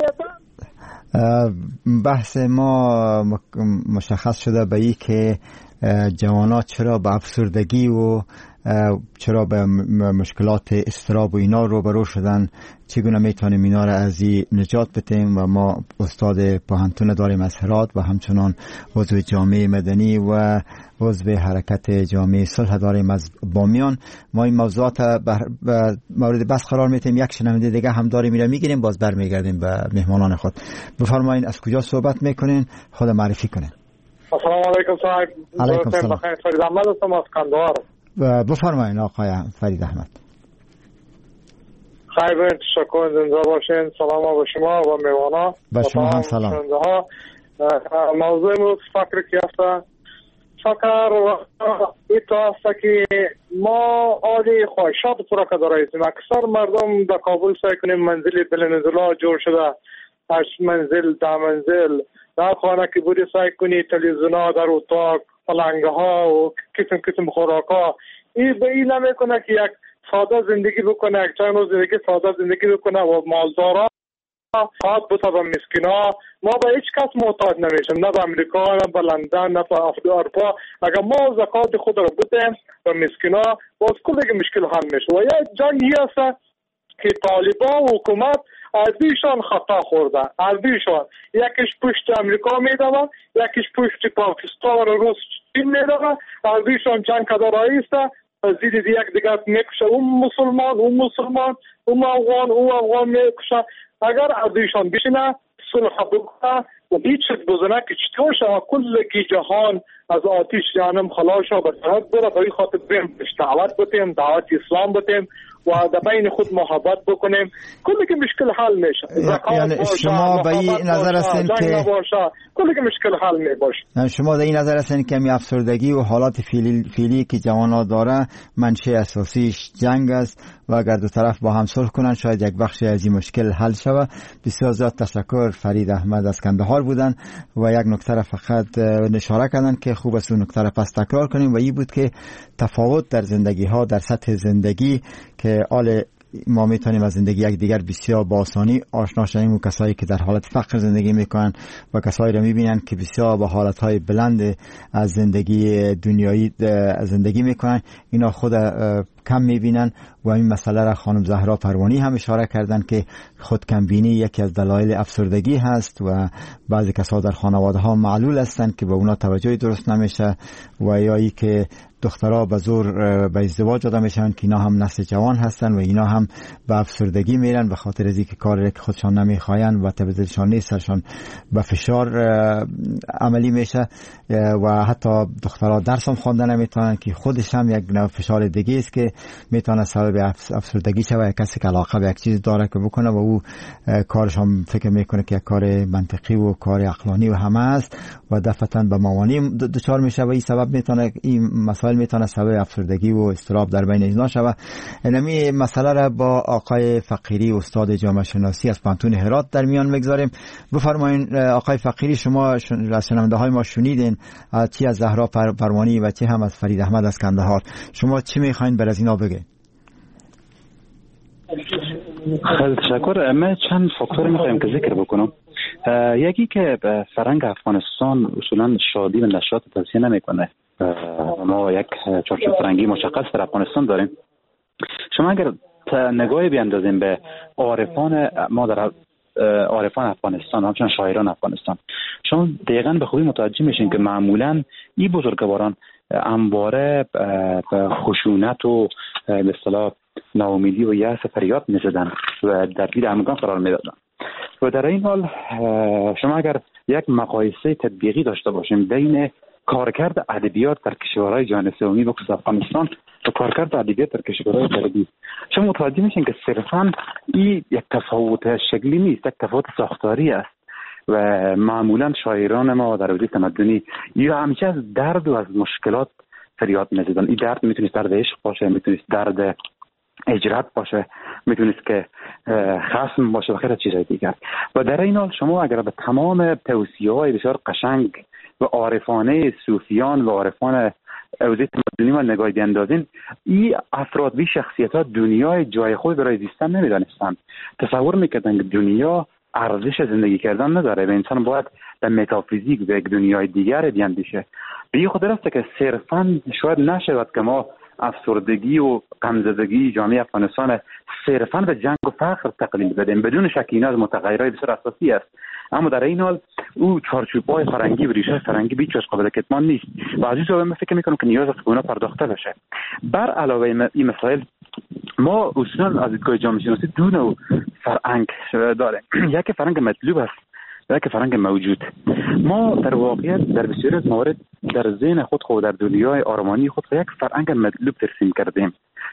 A: بحث ما مشخص شده به این که جوانات چرا به افسردگی و چرا به مشکلات اضطراب و اینا روبرو شدن، چگونه میتونیم اینا را از این نجات بدیم. و ما استاد پوهنتون داریم از هرات و همچنان عضو جامعه مدنی و عضو حرکت جامعه صلح داریم از بامیان. ما این موضوعات مورد بحث قرار میدیم. یک شنونده دیگه هم داریم، میره میگیریم، باز برمیگردیم به مهمانان خود. بفرمایید از کجا صحبت میکنین؟ خود معرفی کنین.
I: السلام علیکم صاحب.
A: علیکم السلام.
I: بخیر. فرید احمد هستم از قندهار.
A: بفرمایید آقای فرید احمد.
I: خیلی تشکر، زنده باشین. سلام به شما و مهمانا.
A: به شما هم سلام.
I: موضوع امروز فکر که هست فکر ایتا هست که ما آلی خواهشات پورا که داراییم. اکثر مردم در کابل سعی کنیم منزل بلندزلا جور شده 8 منزل 10 منزل در خانه که بودی سعی کنی تلویزیون ها در اتاق پلنگه ها و قسم خوراک ها این به این نمیکنه که یک ساده زندگی بکنه یک چند روز زندگی ساده زندگی بکنه و مالدارا حاد بوده به مسکینا. ما به هیچ کس محتاج نمیشیم نه به امریکا نه به لندن نه به اروپا. اگر ما زکات خود رو بدیم به مسکینا باز کلی مشکل حل میشه. و یک جنگی هست که طالبان و حکومت از ایشان خطا خورده. از ایشان یکیش پشت امریکا میدوه یکیش پشت پاکستان و روس چین میدوه. از ایشان جنگ کده رئیسه زید یک دیگر میکشه اون مسلمان اون افغان میکشه. اگر از ایشان بشینه صلح بکنه و هیچ بزنه که چطور شما کل کی جهان از آتش جهنم خلاص شو به سرحد بره به این خاطر بریم دعوت بتیم دعوت اسلام بتیم و در بین خود محبت بکنیم کلی که مشکل حل میشه.
A: یعنی شما به این نظر هستین که
I: کلی که مشکل حل میباشه.
A: شما در این نظر هستین که می افسردگی و حالات فعلی که جوانان داره منشأ اساسیش جنگ است و اگر دو طرف با هم صلح کنن شاید یک بخشی از این مشکل حل شود. بسیار زیاد تشکر. فرید احمد از کندهار بودن و یک نکته فقط اشاره کردن که خوب است اون نکته پس تکرار کنیم و این بود که تفاوت در زندگی ها در سطح زندگی که ما میتونیم از زندگی یک دیگر بسیار با آسانی آشنا شویم و کسایی که در حالت فقر زندگی میکنن و کسایی رو میبینن که بسیار با حالتهای بلند از زندگی دنیایی زندگی میکنن اینا خود کم میبینن و این مسئله را خانم زهرا پروانی هم اشاره کردن که خودکمبینی یکی از دلایل افسردگی هست و بعضی کسا در خانواده ها معلول هستند که به اونا توجهی درست نمیشه و یا ای که دخترها به زور به ازدواج داده میشن که اینا هم نسل جوان هستن و اینا هم به افسردگی میرن به خاطر از اینکه کاری که خودشان نمیخواین و طبیعتشان نیست سرشان به فشار عملی میشه و حتی دخترها درس هم خوانده نمیتونن که خودش هم یک نوع فشار دیگه است که میتونه سبب افسردگی شه و کسی که علاقه به یک چیز داره که بکنه و او کارش هم فکر میکنه که یک کار منطقی و کار عقلانی و همه است و دفعتاً به موانع دچار میشه و این سبب میتونه این مسائل میتونه سبب افسردگی و اضطراب در بین اینا شود. اینمی مسئله را با آقای فقیری استاد جامعه شناسی از پانتون هرات در میان میگذاریم. بفرمایید آقای فقیری، شما از شنونده های ما شنیدین چی از زهرا پروانی و چی هم از فرید احمد از کندهار. شما چی میخواین بر از اینا بگید؟
J: خیلی تشکر. من چند فاکتور میخوایم که ذکر بکنم. یکی که فرهنگ افغانستان اصولا شادی و نشاط توصیه نمیکنه. ما یک چارچوب فرهنگی مشخص در افغانستان داریم. شما اگر نگاهی بیاندازیم به عارفان ما در عارفان افغانستان همچنین شاعران افغانستان شما دقیقاً به خوبی متوجه میشین که معمولاً این بزرگواران همواره به خشونت و به اصطلاح ناامیدی و یأس فریاد میزدن و در گیر همگان قرار میدادن و در این حال شما اگر یک مقایسه تطبیقی داشته باشیم بین کارکرد ادبیات در کشورهای جهان سومی و افغانستان و کارکرد ادبیات در کشورهای غربی شما متوجه میشین که صرفاً این یک تفاوت شکلی نیست، یک تفاوت ساختاری است و معمولاً شاعران ما در حوزه تمدنی یا همیشه از درد و از مشکلات فریاد میزدن. این درد میتونست درد عشق باشه، میتونست درد هجرت باشه، میتونست که خصم باشه و خیلی چیزهای دیگر. و در این حال شما اگر به تمام توصیه‌های بسیار قشنگ و عارفانه صوفیان و عارفان حوزه تمدنی ما نگاهی بیندازین، این افراد بی شخصیت‌ها دنیای جای خود برای زیستن نمیدانستند. تصور میکردن که دنیا ارزش زندگی کردن نداره و انسان باید در متافیزیک به یک دنیای دیگر بیاندیشه. به این خاطر است که صرفاً شاید نشود که ما افسردگی و غمزدگی جامعه افغانستان صرفاً به جنگ و فقر تقلیل بدیم. بدون شک اینا از متغیرهای بسیار اساسی است، اما در این حال او چارچوب‌های فرهنگی و ریشه فرهنگی بیش از قابل کتمان نیست و از این جهت من فکر می‌کنم که نیاز است که اونا پرداخته بشه. بر علاوه این مسائل ما اصولاً از دیدگاه جامعه شناسی دو نوع فرهنگ داریم. یک فرهنگ مطلوب است و یک فرهنگ موجود. ما در واقعیت در بسیاری از موارد در ذهن خود در دنیای آرمانی خود یک فرهنگ مطلوب ترسیم کردیم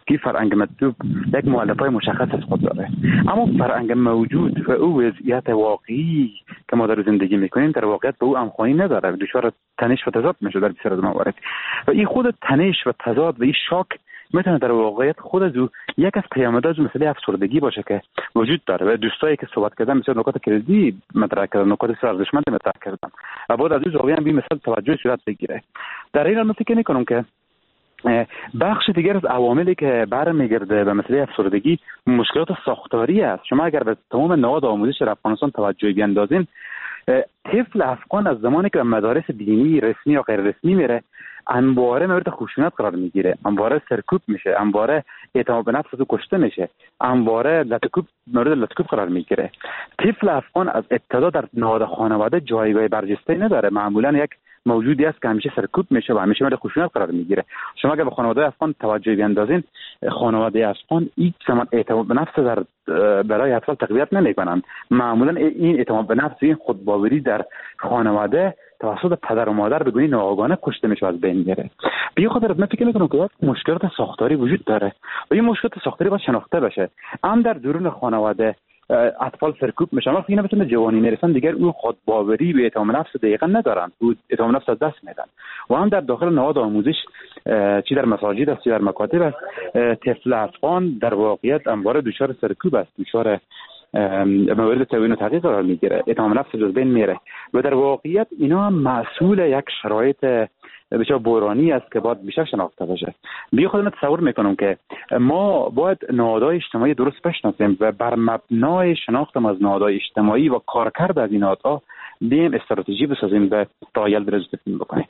J: که فرهنگ مطلوب یک مؤلفه‌های مشخص از خود داره، اما فرهنگ موجود و او وضعیت واقعی که ما در زندگی میکنیم در واقعیت به او همخوانی نداره، دچار تنش و تضاد میشه در بسیار از موارد. و این خود تنش و تضاد و این شاک میتونه در واقعیت خود از او یک از پیامدهای از مسئله افسردگی باشه که وجود داره. و دوستایی که صحبت کردن بسیار نکات کلیدی مطرح کردن، نکات بسیار ارزشمند مطرح کردن و بعد از این زاویه هم به مثال توجه صورت بگیره. در این حال من فکر میکنم که بخش دیگر از عواملی که برمیگرده به مسئله افسردگی مشکلات ساختاری است. شما اگر به تمام نهاد آموزش در افغانستان توجه بیندازین، طفل افغان از زمانی که به مدارس دینی رسمی یا غیر رسمی میره انباره مورد خشونت قرار میگیره، انباره سرکوب میشه، انباره اعتماد به نفس کشته میشه، انباره مورد لطکوب قرار میگیره. طفل افغان از ابتدا در نهاد خانواده جایگاه برجسته نداره، معمولا یک موجودی است که همیشه سرکوب میشه و همیشه مورد خشونت قرار میگیره. شما اگر به خانواده افغان توجه بیندازین، خانواده افغان هیچ زمان اعتماد به نفس برای اطفال تقویت نمیکنن. معمولا این اعتماد به نفس، این خودباوری در خانواده توسط پدر و مادر به گونه ناآگاهانه کشته میشه، از بین میره. به خاطر من فکر میکنم که مشکلات ساختاری وجود داره و این مشکلات ساختاری باید شناخته بشه. هم در درون خانواده اطفال سرکوب میشن، وقتی اینا بتونه جوانی میرسن دیگر اون خودباوری به اعتماد نفس دقیقاً ندارن، او اعتماد نفس از دست میدن. و هم در داخل نهاد آموزش، چی در مساجد است چی در مکاتب است، طفل افغان در واقعیت انبار دچار سرکوب است، دچار موارد توهین و تحقیر قرار میگیره، اعتماد نفس از بین میره و در واقعیت اینا هم مسئول یک شرایط بسیار بحرانی است که باید بیشتر شناخته بشه. بی خود من تصور میکنم که ما باید نهادهای اجتماعی درست بشناسیم و بر مبنای شناختم از نهادهای اجتماعی و کارکرد از این نهادها بیم استراتژی بسازیم و رایل درستیم بکنیم.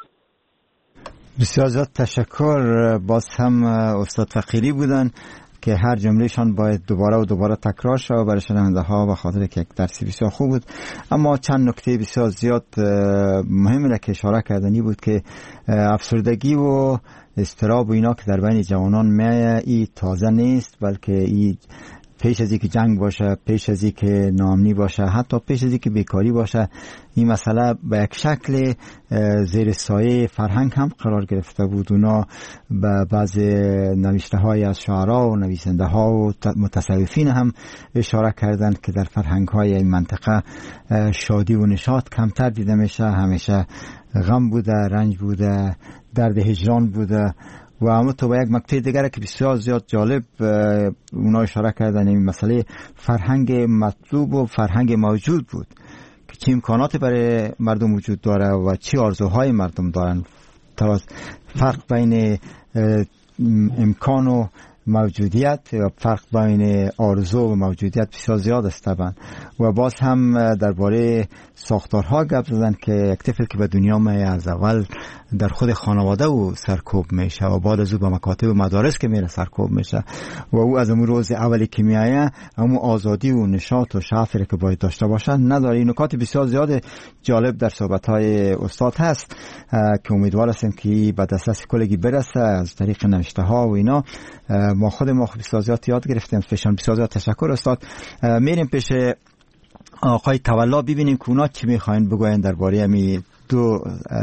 A: بسیار زیاد تشکر. باز هم استاد فقیری بودن که هر جملهشان باید دوباره تکرار شود برای شنونده ها و خاطر که یک درسی بسیار خوب بود. اما چند نکته بسیار زیاد مهمه که اشاره کردنی بود که افسردگی و اضطراب و اینا که در بین جوانان ای تازه نیست، بلکه ای پیش از اینکه جنگ باشه، پیش از اینکه ناامنی باشه، حتی پیش از اینکه بیکاری باشه، این مسئله به یک شکل زیر سایه فرهنگ هم قرار گرفته بود. اونا به بعض نوشته های از شاعرها و نویسنده ها و متصوفین هم اشاره کردند که در فرهنگ های این منطقه شادی و نشاط کمتر دیده میشه، همیشه غم بوده، رنج بوده، درد هجران بوده. و اما تو با یک مقطع دیگر که بسیار زیاد جالب اونا اشاره کردن، این مسئله فرهنگ مطلوب و فرهنگ موجود بود که چه امکانات برای مردم وجود داره و چه آرزوهای مردم دارن. فرق بین امکان و موجودیت و فرق بین آرزو و موجودیت بسیار زیاد است طبعا. و باز هم درباره ساختارها گپ زدن که یک طفل که به دنیا میاد از اول در خود خانواده او سرکوب میشه و بعد از او به مکاتب و مدارس که میره سرکوب میشه و او از اون روز اولی که میایه اون آزادی و نشاط و شعفی که باید داشته باشه نداره. این نکات بسیار زیاد جالب در صحبت‌های استاد هست که امیدوار هستیم که به دسترس کلگی برسه از طریق نوشته ها و اینا. ما بسیار زیاد یاد گرفتیم. فشان بسیار زیاد تشکر استاد. میریم پیش آقای تولا ببینیم که اونا چی میخواین بگوین درباره همین دو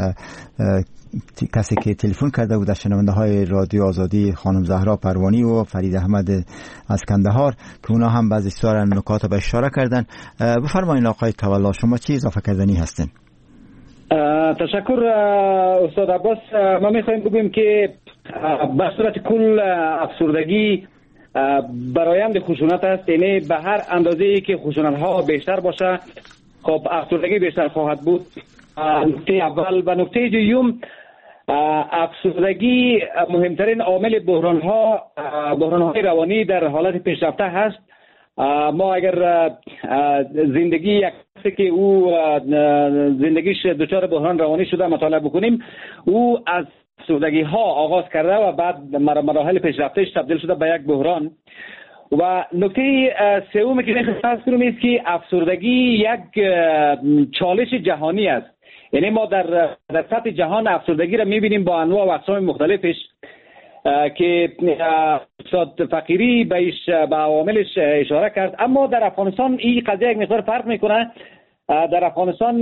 A: کسی که تلفن کرده بود، شنونده های رادیو آزادی، خانم زهرا پروانی و فرید احمد از کندهار، که اونا هم بعضی سوار نکات به اشاره کردن. بفرمایید آقای تولا، شما چی اضافه کردنی هستین؟
F: تشکر استاد عباس. ما میخوایم بگویم که به صورت کل افسردگی برآیند خشونت است، یعنی به هر اندازه‌ای که خشونت ها بیشتر باشه خب افسردگی بیشتر خواهد بود. نکته اول. و نکته دوم، افسردگی مهمترین عامل بحران های روانی در حالت پیشرفته هست. ما اگر زندگی یک کسی که او زندگیش دچار بحران روانی شده مطالعه بکنیم، او از افسردگی ها آغاز کرده و بعد مراحل پیشرفتهش تبدیل شده به یک بحران. و نکته سومی که می‌خواستم بگم است که افسردگی یک چالش جهانی است. یعنی ما در سطح جهان افسردگی را می‌بینیم با انواع و اقسام مختلفش که استاد فقیری به عواملش اشاره کرد. اما در افغانستان این قضیه یک مقدار فرق میکنه. در افغانستان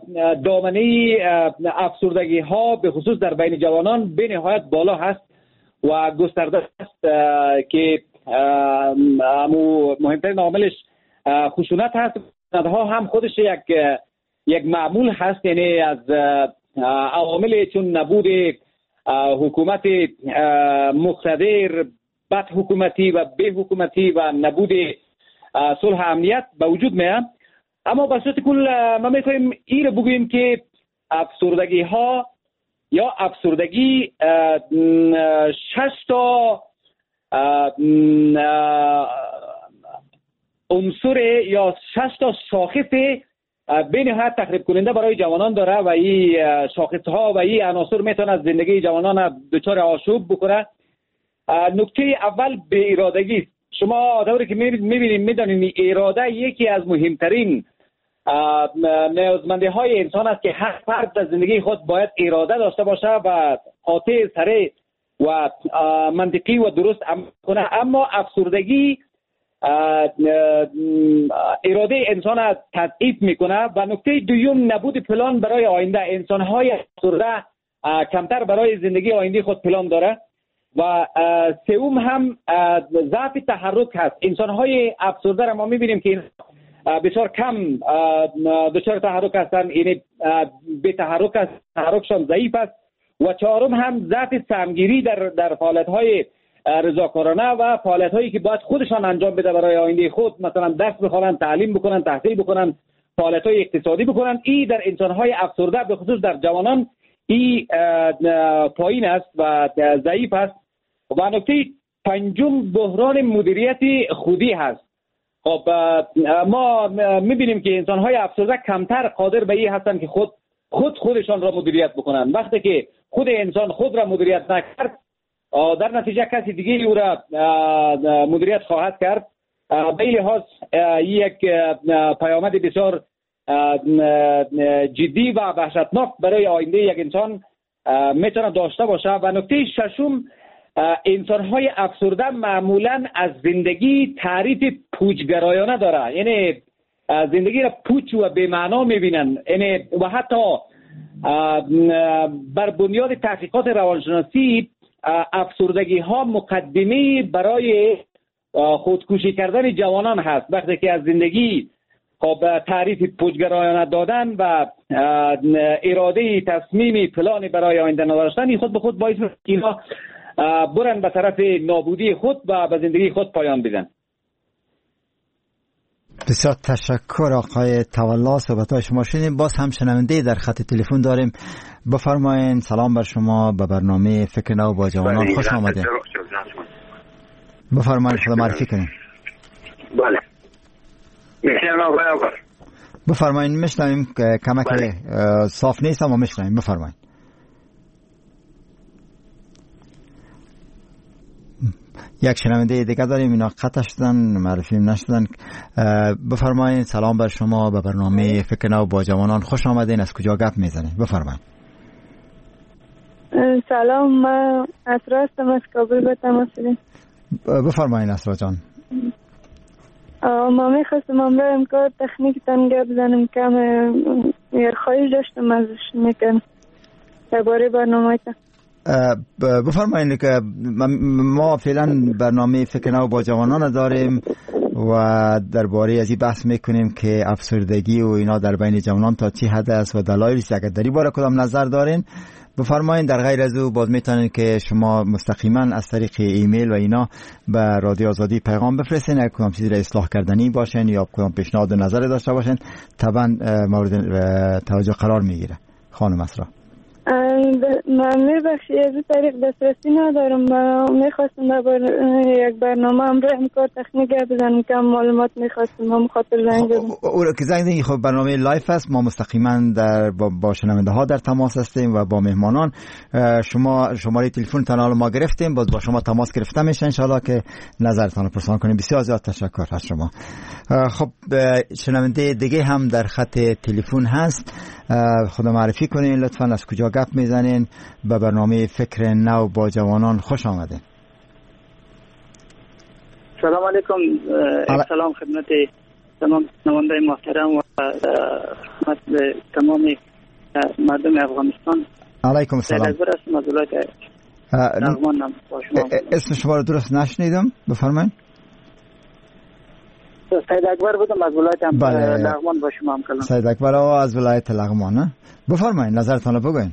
F: دامنه افسردگی ها به خصوص در بین جوانان به نهایت بالا هست و گسترده است که مهمترین عاملش خشونت هست. ها هم خودش یک معمول هست، یعنی از عوامل چون نبود حکومت مقتدر، بد حکومتی و بی حکومتی و نبود صلح امنیت به وجود میاد. اما به صورت کل ما میخوایم این رو بگوییم که افسردگی ها یا افسردگی 6 تا عنصر یا 6 تا شاخص به نهایت تخریب کننده برای جوانان داره و این شاخص ها و این عناصر میتونه از زندگی جوانان دچار آشوب بکنه. نکته اول به ارادگی. شما طوری که میبینید میدونید اراده یکی از مهمترین نیازمندی های انسان است که هر فرد در زندگی خود باید اراده داشته باشه و قاطع، سریع و منطقی و درست عمل کنه. اما افسردگی اراده انسان را تضعیف میکنه. و نکته دوم نبود پلان برای آینده. انسان های افسرده کمتر برای زندگی آینده خود پلان داره. و سوم هم ضعف تحرک هست. انسان های افسرده را ما میبینیم که بسیار کم دچار تحرک هستند، یعنی به تحرک است، تحرکشان ضعیف است. و چهارم هم ضعف سهمگیری در فعالیت‌های رضاکارانه و فعالیت‌هایی که باید خودشان انجام بده برای آینده خود، مثلا درس بخوانند، تعلیم بکنند، تحصیل بکنند، فعالیت‌های اقتصادی بکنند. این در انسان‌های افسرده به خصوص در جوانان این پایین است و ضعیف است. و نکته پنجم بحران مدیریت خودی هست. خب ما می‌بینیم که انسان‌های افسرده کمتر قادر به این هستند که خودشان را مدیریت بکنند. وقتی که خود انسان خود را مدیریت نکرد، در نتیجه کسی دیگه او را مدیریت خواهد کرد. به این لحاظ یک پیامد بسیار جدی و وحشتناک برای آینده یک انسان میتونه داشته باشه. و نکته ششم، انسان‌های افسرده معمولاً از زندگی تعریف پوچگرایانه داره، یعنی زندگی را پوچ و بی‌معنا می‌بینن. یعنی و حتی بر بنیاد تحقیقات روانشناسی افسردگی ها مقدمه برای خودکشی کردن جوانان هست. وقتی که از زندگی تعریف پوچگرایانه دادن و اراده تصمیمی پلانی برای آینده نداشتن، این خود به خود باعث میشه که اینا برن به طرف نابودی خود و به زندگی خود پایان بدن.
A: بسیار تشکر آقای تولا، صحبت‌های شما شنیدیم. باز هم شنونده در خط تلفن داریم. بفرمایید. سلام بر شما، به برنامه فکر نو با جوانان خوش آمدید. بفرمایید، خدا معرفی کنید.
K: بله
A: بفرمایید. میشنویم. کمک صاف نیست اما میشنویم. بفرمایید. یک شنونده دیگه داریم، اینا قطع شدن، معرفی نشدن. بفرمایید. سلام بر شما، به برنامه فکر نو با جوانان خوش آمدین. از کجا گپ میزنید؟ بفرمایید.
L: سلام، من اسرا هستم، از کابل به تماس دارم.
A: بفرمایید اسرا جان.
L: ما میخواستم امروز امکان تکنیکتان گپ بزنم، کم خواهش داشتم ازش میکنم درباره برنامه‌تان.
A: بفرمایید که ما فعلا برنامه فکر نو با جوانان داریم و درباره از این بحث میکنیم که افسردگی و اینا در بین جوانان تا چه حد است و دلایلش. اگر در این باره کدام نظر دارین بفرمایید. در غیر از او باز میتونید که شما مستقیما از طریق ایمیل و اینا به رادیو آزادی پیغام بفرستین. اگر کدام چیزی را اصلاح کردنی باشین یا کدام پیشنهاد و نظر داشته باشین طبعا مورد توجه قرار میگیره. خانم اسرا.
L: من میبخشی از این طریق دسترسی ندارم. من میخواستم یک برنامه امروز امکار تکنیک بزنم که معلومات میخواستم. من خاطر زنگ زدم.
A: او که زنگ زدید خب برنامه لایف است. ما مستقیما با شنونده ها در تماس هستیم و با مهمانان. شما شماره تلفن تان ما گرفتیم، باز با شما تماس گرفته میشه ان شاء الله که نظرتان رو پرسان کنیم. بسیار زیاد تشکر از شما. خب شنونده دیگه هم در خط تلفن هست. خدا معرفی کنین لطفاً، از کجا گپ میزنین؟ به برنامه فکر نو با جوانان خوش آمدین.
M: سلام علیکم. سلام خدمت تمام شنونده محترم و تمام مردم افغانستان.
A: علیکم السلام.
M: از ولایت لغمان با شما.
A: اسم شما رو درست نشنیدم، بفرمایید.
M: سید اکبر بودم از ولایت لغمان با شما هم کلام.
A: سید اکبر از ولایت لغمان، بفرمایید نظرتان رو بگوین.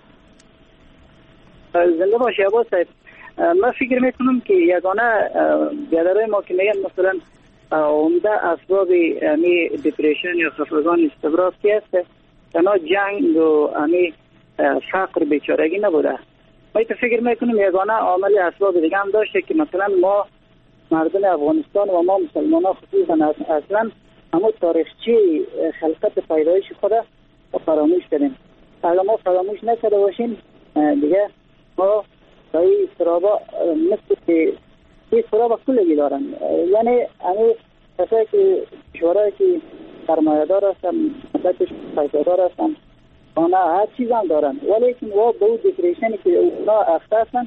M: زنده باشی عباس صاحب. من فکر میکنم که یگانه بیادرهای ما که میگن مثلا عمده اسباب امی دپریشن یا خفگان استفراغ که است تنها جنگ و امی فقر بیچارگی نبوده. من فکر میکنم یگانه عامل اسباب دیگه هم داشته که مثلا ما مردم افغانستان و ما مسلمان ها خصوصا اصلا همون تاریخچه خلقت پیدایش خود فراموش کردیم. اگر ما فراموش نکرده باشیم دیگه ما این سرابا مثل که این سرابا کلگی دارن، یعنی همه کسایی که کشورهایی که سرمایه‌دار هستن مدتش پیدادار هستن آنها هر چیز هم دارن، ولی که ما به اون دپریشنی که اونا اخته هستن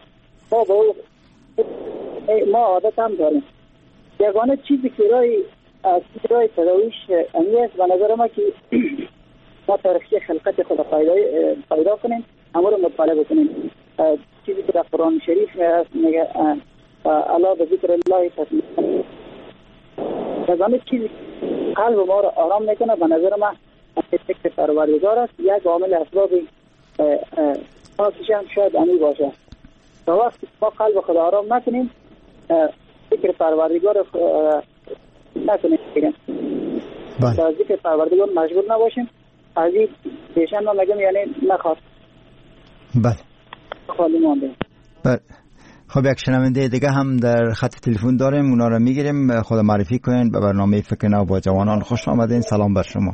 M: ما عادت هم داریم. یگانه چیزی که رای تداویش امی است و نظر ما که ما تاریخچه خلقت خود پیدا کنیم، همه رو مطالعه بکنیم. چیزی که در قرآن شریف میگه الا به ذکر الله تطمئن، یگانه چیزی قلب ما رو آرام میکنه به نظر من فکر پروردگار است. یک عامل اسباب خاصش هم شاید امی باشه. تا وقتی ما قلب خود آرام نکنیم فکر پروردگار نکنیم تا ذکر پروردگار مشغول نباشیم. از این پیشن ما میگم یعنی نخواست
A: بله
M: خالی مانده.
A: بله خب یک شنونده دیگه هم در خط تلفن داریم، اونا رو میگیریم. خود معرفی کنین به برنامه فکر نو با جوانان. خوش آمدین. سلام بر شما.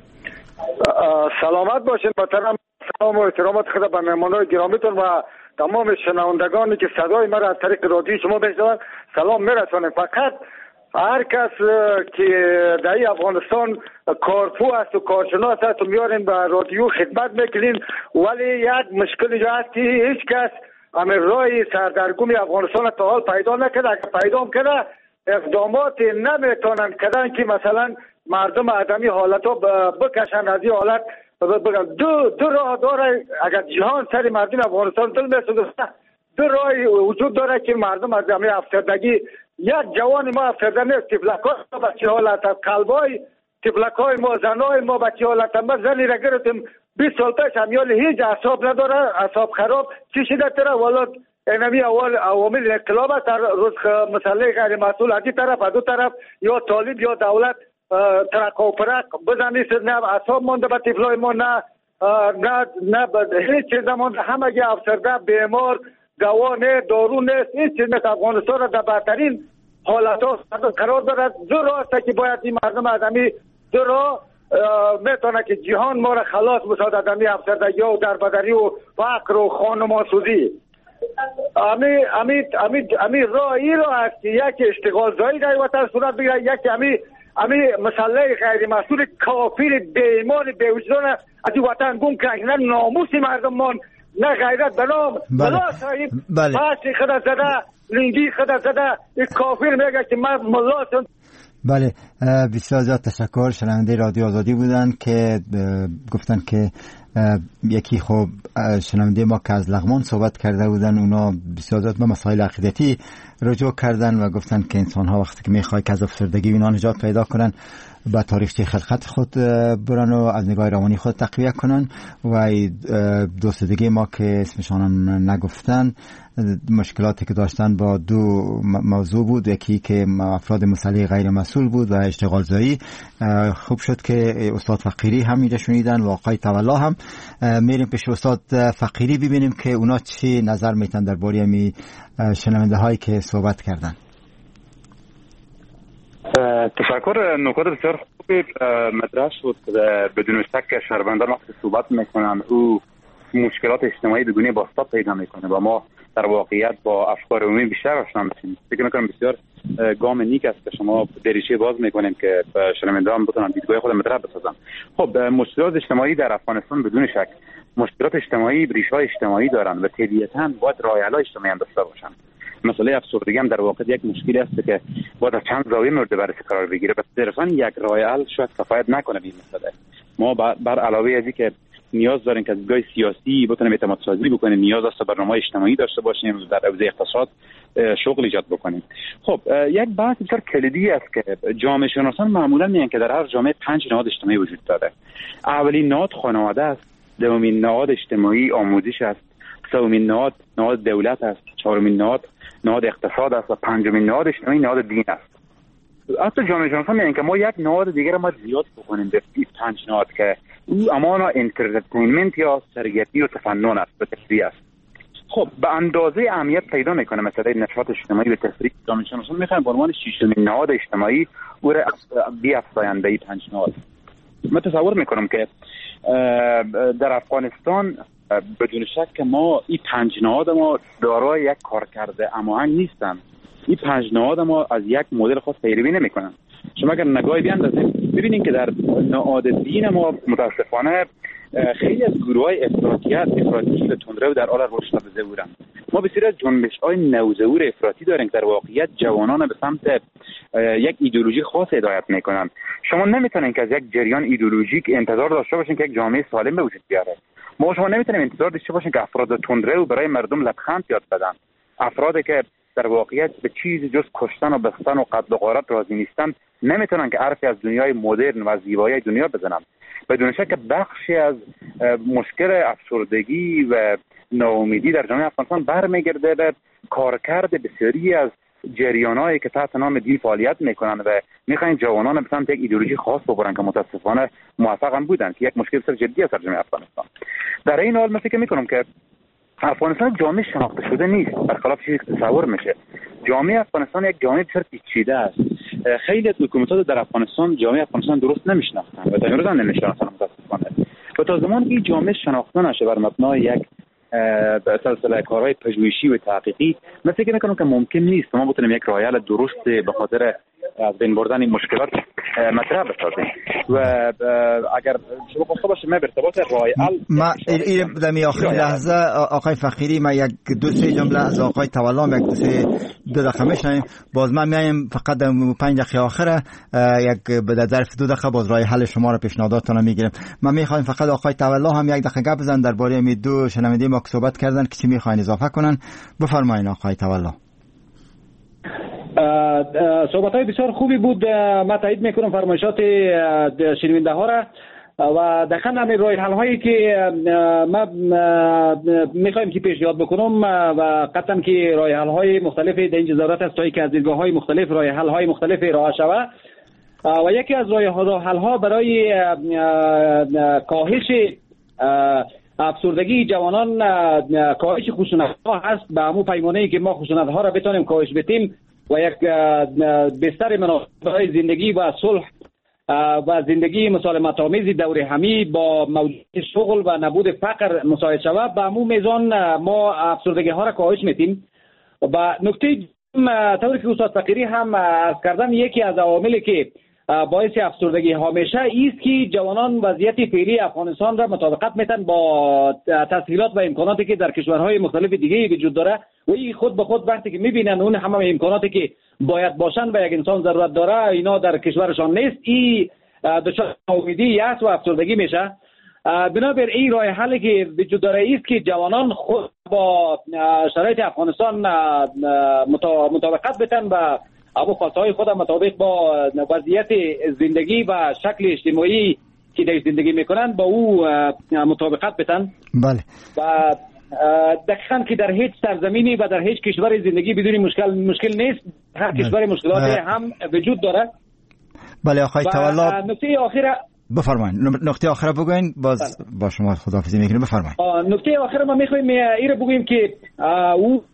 K: سلامت باشین محترم. سلام و احترامات خود به مهمانان گرامیتون و تمام شنوندگانی که صدای مرا از طریق رادیو شما بشنوند سلام میرسانم. فقط هر کس که در افغانستان کارپو است و کارشناس است و میارین به رادیو خدمت میکنین، ولی یک مشکلی هست که هیچ کس همین راه سردرگم افغانستان تا حال پیدا نکرده. اگر پیدا کرده اقدامات نمیتونن کردن که مثلا مردم آدمی حالتا بکشن از این حالت. دو راه داره. اگر جهان سر مردم افغانستان دل میسوزه، دو راه وجود داره که مردم از همه افسردگی، یک جوان ما افسرده نیست، تفلکای ما بچه حالت، قلبای تفلکای ما، زنای ما بچه حالت. ما زنی را گرفتیم 20 سال پیش همیال هیچ اعصاب نداره، اعصاب خراب چی شده تره ولاد اینمی اول عوامل انقلاب است. روز مسئله غیر مسئول از این طرف از دو طرف یا طالب یا دولت ترک و پرک بزنید، نه اعصاب مانده به تفلای ما، نه هیچ چیز مانده. همه گه افسرده، بیمار، دوانه، دارو نیست، هیچ چیز نیست. افغانستان را در بدترین حالت ها قرار دارد. دو راه است که باید این مردم آدمی دو راه میتونه که جهان ما را خلاص بسازد از همین افسردگی و دربدری و فقر و خانمانسوزی. امی راه ای راه است که یک اشتغال زایی در وطن صورت بگیرد، یک امی مسئله غیر مسئول کافر بیمان بیوجدان از این وطن گم کنند. نه ناموس مردم من، نه غیرت بنام ملا صاحب پاسی خدا زده، لنگی خدا زده، این کافر میگه که من ملا سن.
A: بله بسیار زیاد تشکر. شنونده رادیو آزادی بودن که گفتن که یکی خب شنونده ما که از لغمان صحبت کرده بودن، اونا بسیار زیاد به مسائل عقیدتی رجوع کردن و گفتن که انسان ها وقتی که میخوای که از افسردگی اونا نجات پیدا کنن با تاریخچه خلقت خود برن و از نگاه روانی خود تقویه کنن. و دوست دیگه ما که اسمشان نگفتن مشکلاتی که داشتن با دو موضوع بود، یکی که افراد مسئله غیر مسئول بود و اشتغال زایی. خوب شد که استاد فقیری هم اینجا شنیدن و آقای تولا هم. میریم پیش استاد فقیری ببینیم که اونا چی نظر میتن درباره می شنونده هایی که صحبت کردن.
J: تشکر. نکات بسیار خوبی مطرح شد. بدون شک شهروندان وقتی صحبت میکنن او مشکلات اجتماعی بگونه باستا پیدا میکنه و ما در واقعیت با افکار عمومی بیشتر آشنا میشیم. فکر میکنم بسیار گام نیک است که شما دریچه باز میکنیم که شنوندگان بتونن دیدگاه خود مطرح بسازن. خب مشکلات اجتماعی در افغانستان بدون شک مشکلات اجتماعی ریشه‌های اجتماعی دارن و طبیعتاً باید راه‌حل اجتماعی هم داشته باشن. مسئله افسردگی هم در واقع یک مشکلی است که باید از چند زاویه مورد بررسی قرار بگیره. صرفاً یک راه حل شاید کفایت نکنه به این مسئله. ما بر علاوه از اینکه نیاز داریم که از دیدگاه سیاسی بتونیم اعتماد سازی بکنیم، نیاز است برنامه اجتماعی داشته باشیم، در حوزه اقتصاد شغل ایجاد بکنیم. خب یک بحث بسیار کلیدی است که جامعه شناسان معمولا میگن که در هر جامعه 5 نهاد اجتماعی وجود داره. اولین نهاد خانواده است، دومین نهاد اجتماعی آموزش است، سومین نهاد دولت است، چهارمین نهاد اقتصاد است و پنجمین نهاد اجتماعی نهاد دین است. حتی جامعه شناسان میگن که ما یک نهاد دیگر ما زیاد بکنیم در این 5 نهاد که او امانا انترتینمنت یا سرگرمی و تفنن است و تفریح است. خب به اندازه اهمیت پیدا میکنه مسئله نشاط اجتماعی و تفریح. جامعه شناسان میخوان به عنوان ششمین نهاد اجتماعی او را بیافزایند این 5 نهاد. من تصور میکنم که در افغانستان بدون شک که ما این 5 نهاد ما دارای یک کارکرد هماهنگ نیستن. این 5 نهاد ما از یک مدل خاص پیروی نمیکنن. شما اگر نگاهی بیاندازید ببینید که در نهاد دین ما متاسفانه خیلی از گروه‌های افراطی و تندرو در حال رشد و ظهورند. ما بسیار از جنبش‌های نوظهور افراطی داریم که در واقعیت جوانان به سمت یک ایدئولوژی خاص هدایت میکنن. شما نمیتونین که از یک جریان ایدئولوژیک انتظار داشته باشین که یک جامعه سالم به وجود بیاره. شما نمیتونین انتظار داشته باشین که افراد تندرو برای مردم لبخند یاد بدن. افرادی که در واقعیت به چیزی جز کشتن و بستن و قتل و غارت راضی نیستن نمیتونن که حرفی از دنیای مدرن و زیبایی دنیا بزنن. بدون شک بخشی از مشکل افسردگی و ناامیدی در جامعه افغانستان برمیگرده به کارکرد بسیاری از جریانایی که تحت نام دین فعالیت میکنن و میخواین جوانان به سمت یک ایدئولوژی خاص ببرن که متاسفانه موفق هم بودن که یک مشکل بسیار جدی است در جامعه افغانستان. در این حال من فکر میکنم که افغانستان جامعه شناخته شده نیست، برخلاف چیزی که تصور میشه. جامعه افغانستان یک جامعه بسیار پیچیده است. خیلی از حکومت‌ها در افغانستان جامعه افغانستان درست نمیشناختن و تا امروز هم نمیشناختن متاسفانه. و تا زمانی که جامعه شناخته نشه بر مبنای یک سلسله کارهای پژوهشی و تحقیقی، من فکر میکنم که ممکن نیست ما بتونیم یک راه حل درست به خاطر از بین بردن این مشکلات مطرح بسازیم. و اگر شما گفته باشه من به ارتباط راه حل
A: ما در آخرین لحظه آقای فقیری ما یک دو سه جمله از آقای تولا یک دو دقیقه میشنیم، باز من میایم فقط در 5 دقیقه آخره یک به ظرف 2 دقیقه باز راه حل شما رو پیشنهاداتتون میگیرم. من میخوایم فقط آقای تولا هم یک دقیقه گپ بزنن درباره می دو شنونده ما که صحبت کردن که چی میخواین اضافه کنن. بفرمایید آقای تولا.
F: صحبت‌های بسیار خوبی بود. من تایید میکنم فرمایشات شنونده ها را و دقیقاً همین راه حل هایی که ما میخوایم که پیشنهاد بکنم و قطعاً که راه حل های مختلف در این ضرورت است تا که از دیدگاه های مختلف راه حل های مختلف ارائه شود و یکی از راه حل ها برای کاهش افسردگی جوانان کاهش خشونت ها هست. به همون پیمانه‌ای که ما خشونت ها را بتونیم کاهش بدیم و یک بستر مناسب برای زندگی و صلح و زندگی مسالمت آمیز دور همی با موجودیت شغل و نبود فقر مساعد شود، به همون میزان ما افسردگی ها را کاهش میدیم. و نکته طوری که استاد فقیری هم عرض کردن، یکی از عواملی که باعث افسردگی همیشه است که جوانان وضعیت فعلی افغانستان را مطابقت میتن با تسهیلات و امکاناتی که در کشورهای مختلف دیگه وجود داره و این خود به خود وقتی که میبینن اون همه امکاناتی که باید باشن و یک انسان ضرورت داره اینا در کشورشان نیست، این دچار امیدی یأس و افسردگی میشه. بنابر این راه حلی که وجود داره است که جوانان خود با شرایط افغانستان مطابقت بتن و ابو خواستهای خودم مطابق با وضعیت زندگی و شکل اجتماعی که در زندگی میکنن با او مطابقت بتن.
A: بله.
F: و دقیقاً که در هیچ سرزمینی و در هیچ کشور زندگی بدون مشکل نیست، هر کشور مشکلات هم وجود داره.
A: بله آقای تولا،
F: نکته آخر
A: بفرمایید. نکته آخر بگوین باز با شما خداحافظی میکنیم. بفرمایید. نکته
F: آخر ما میخوایم این بگویم که او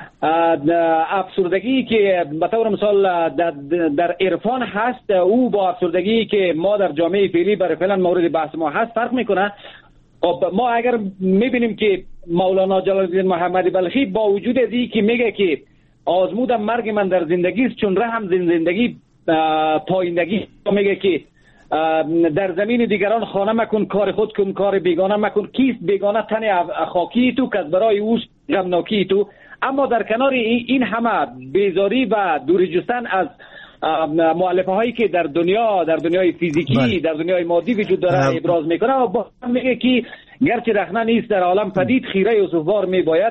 F: افسردگی که به طور مثال در عرفان هست، او با افسردگی که ما در جامعه فعلی برای فعلا مورد بحث ما هست فرق میکنه. ما اگر میبینیم که مولانا جلال الدین محمدی بلخی با وجود از این که میگه که آزمودم مرگ من در زندگی است چون رحم زندگی پایندگی، میگه که در زمین دیگران خانه مکن کار خود کن کار بیگانه مکن، کیست بیگانه تن خاکی تو که برای اوست غمناکی تو. اما در کنار این همه بیزاری و دوری جستن از مؤلفه هایی که در دنیای فیزیکی در دنیای مادی وجود داره ابراز میکنه و با میگه که گرچه رخنه نیست در عالم پدید خیره یوسفوار می باید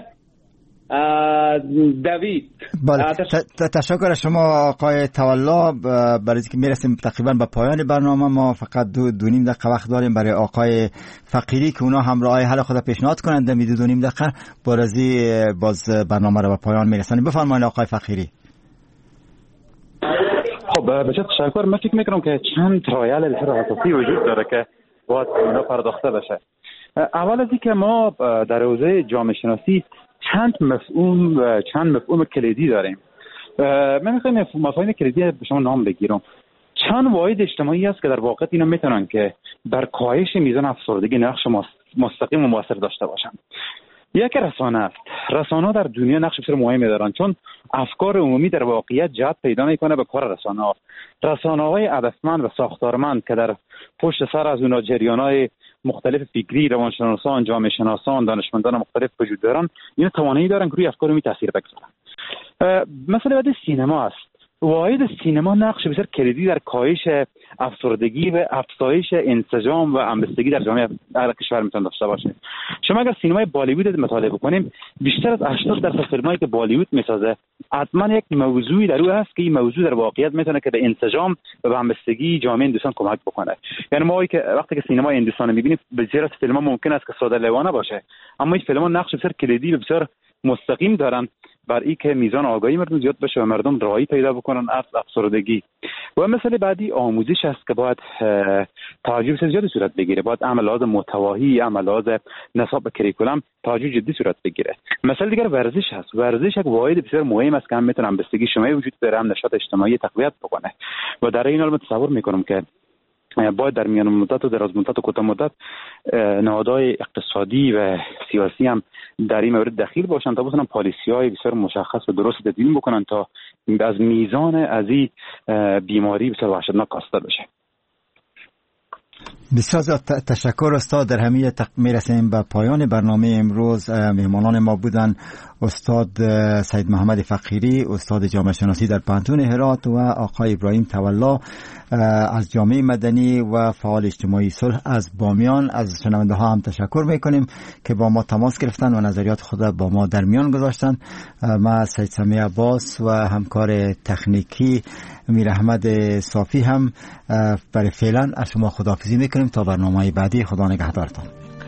F: دوید.
A: بله. تشکر از شما آقای تولا. برای اینکه میرسیم تقریبا به پایان برنامه، ما فقط دو نیم دقیقه وقت داریم برای آقای فقیری که اونا هم راه حل خود پیشنهاد کنند. می دو نیم دقیقه بازی باز برنامه رو به پایان میرسونیم. بفرمایید آقای فقیری.
J: خب بسیار تشکر. من فکر میکنم که چند رایل بسیار اساسی وجود داره که باید اینا پرداخته بشه. اول از اینکه ما در حوزه جامعه شناسی چند مفهوم کلیدی داریم. من میخوایم مفاهیم کلیدی به شما نام بگیرم. چند واحد اجتماعی است که در واقع اینا میتونن که در کاهش میزان افسردگی نقش مستقیم و مؤثر داشته باشن. یک رسانه است. رسانه‌ها در دنیا نقش بسیار مهمی دارن، چون افکار عمومی در واقعیت جهت پیدا میکنه به کار رسانه‌ها. رسانه‌های هدفمند و ساختارمند که در پشت سر از اونها جریان‌های مختلف فکری، روانشناسان، جامعه شناسان، دانشمندان مختلف وجود دارن، اینا توانایی دارن که روی افکار عمومی تاثیر بگذارن. مثلا بعد سینما است. واحد سینما نقش بسیار کلیدی در کاهش افسردگی و افزایش انسجام و همبستگی در جامعه هر کشور میتونه داشته باشه. شما اگر سینمای بالیوود مطالعه بکنیم، بیشتر از 80% فیلمایی که بالیوود میسازه حتما یک موضوعی در او هست که این موضوع در واقعیت میتونه که به انسجام و به همبستگی جامعه هندوستان کمک بکنه. یعنی ما وقتی که سینمای هندوستان میبینیم، بسیار از فیلم‌ها ممکن است که ساده لوحانه باشه، اما این فیلم‌ها نقش بسیار کلیدی و بسیار مستقیم دارن بر این که میزان آگاهی مردم زیاد بشه و مردم راهی پیدا بکنن از افسردگی. و مثلا بعدی آموزش است که باید توجه زیادی صورت بگیره. باید عملات متواهی، عملات نصاب به کریکولم توجه جدی صورت بگیره. مثلا دیگر ورزش هست. ورزش یک واحد بسیار مهم است که هم میتونه همبستگی شما وجود داره، هم نشاط اجتماعی تقویت بکنه. و در این حال من تصور میکنم که باید در میان مدت و دراز مدت و کوتاه مدت نهادهای اقتصادی و سیاسی هم در این مورد دخیل باشن تا بتونن پالیسی‌های بسیار مشخص و درست تدوین بکنن تا از میزان از این بیماری بسیار وحشتناک کاسته بشه.
A: بسیار تشکر استاد. در همین میرسیم به پایان برنامه امروز. مهمانان ما بودن استاد سید محمد فقیری، استاد جامعه شناسی در پانتون هرات، و آقای ابراهیم تولا از جامعه مدنی و فعال اجتماعی صلح از بامیان. از شنونده ها هم تشکر میکنیم که با ما تماس گرفتن و نظریات خود با ما در میان گذاشتن. ما سید سمیع عباس و همکار تکنیکی امیر احمد صافی هم برای فعلا از شما خداحافظی میکنیم تا برنامه بعدی. خدا نگهدارتان.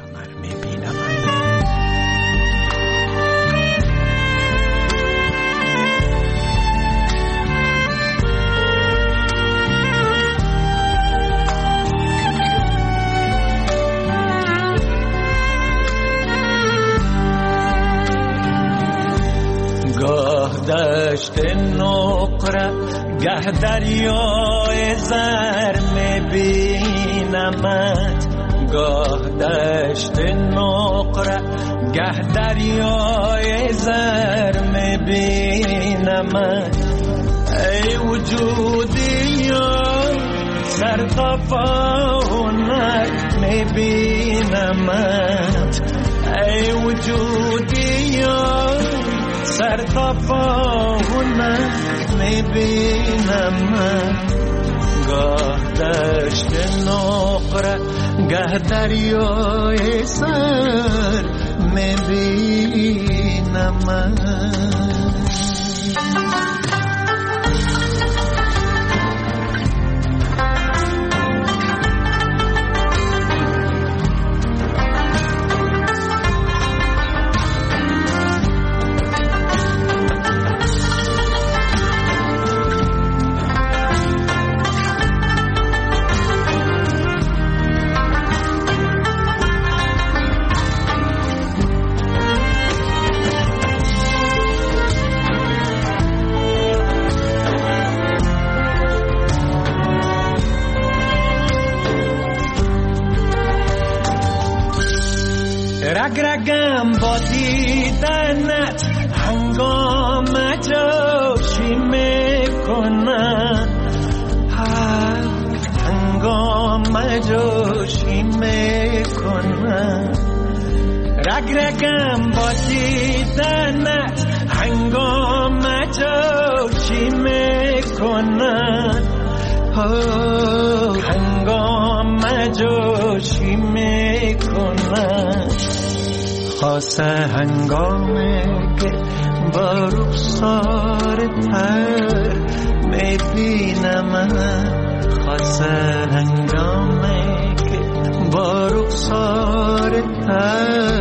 N: گاه دشت نقره گه دریای زر میبینمت، گاه دشت نقره گه دریای زر میبینمت. ای وجودی یا سر تا پاونک میبینمت، ای وجودی یا سر تا پاونک میبینمت. گاه دشت نقره گه دریای سر میبینمت. رگرگم با دیدنت هنگام جوشی میکنم، هنگام جوشی میکنم. رگرگم با دیدنت هنگام جوشی میکنم، هنگام جوشی میکنم. کنن خاصه هنگامه که با رخسار تر میبینم خاصه هنگامه که با رخسار تر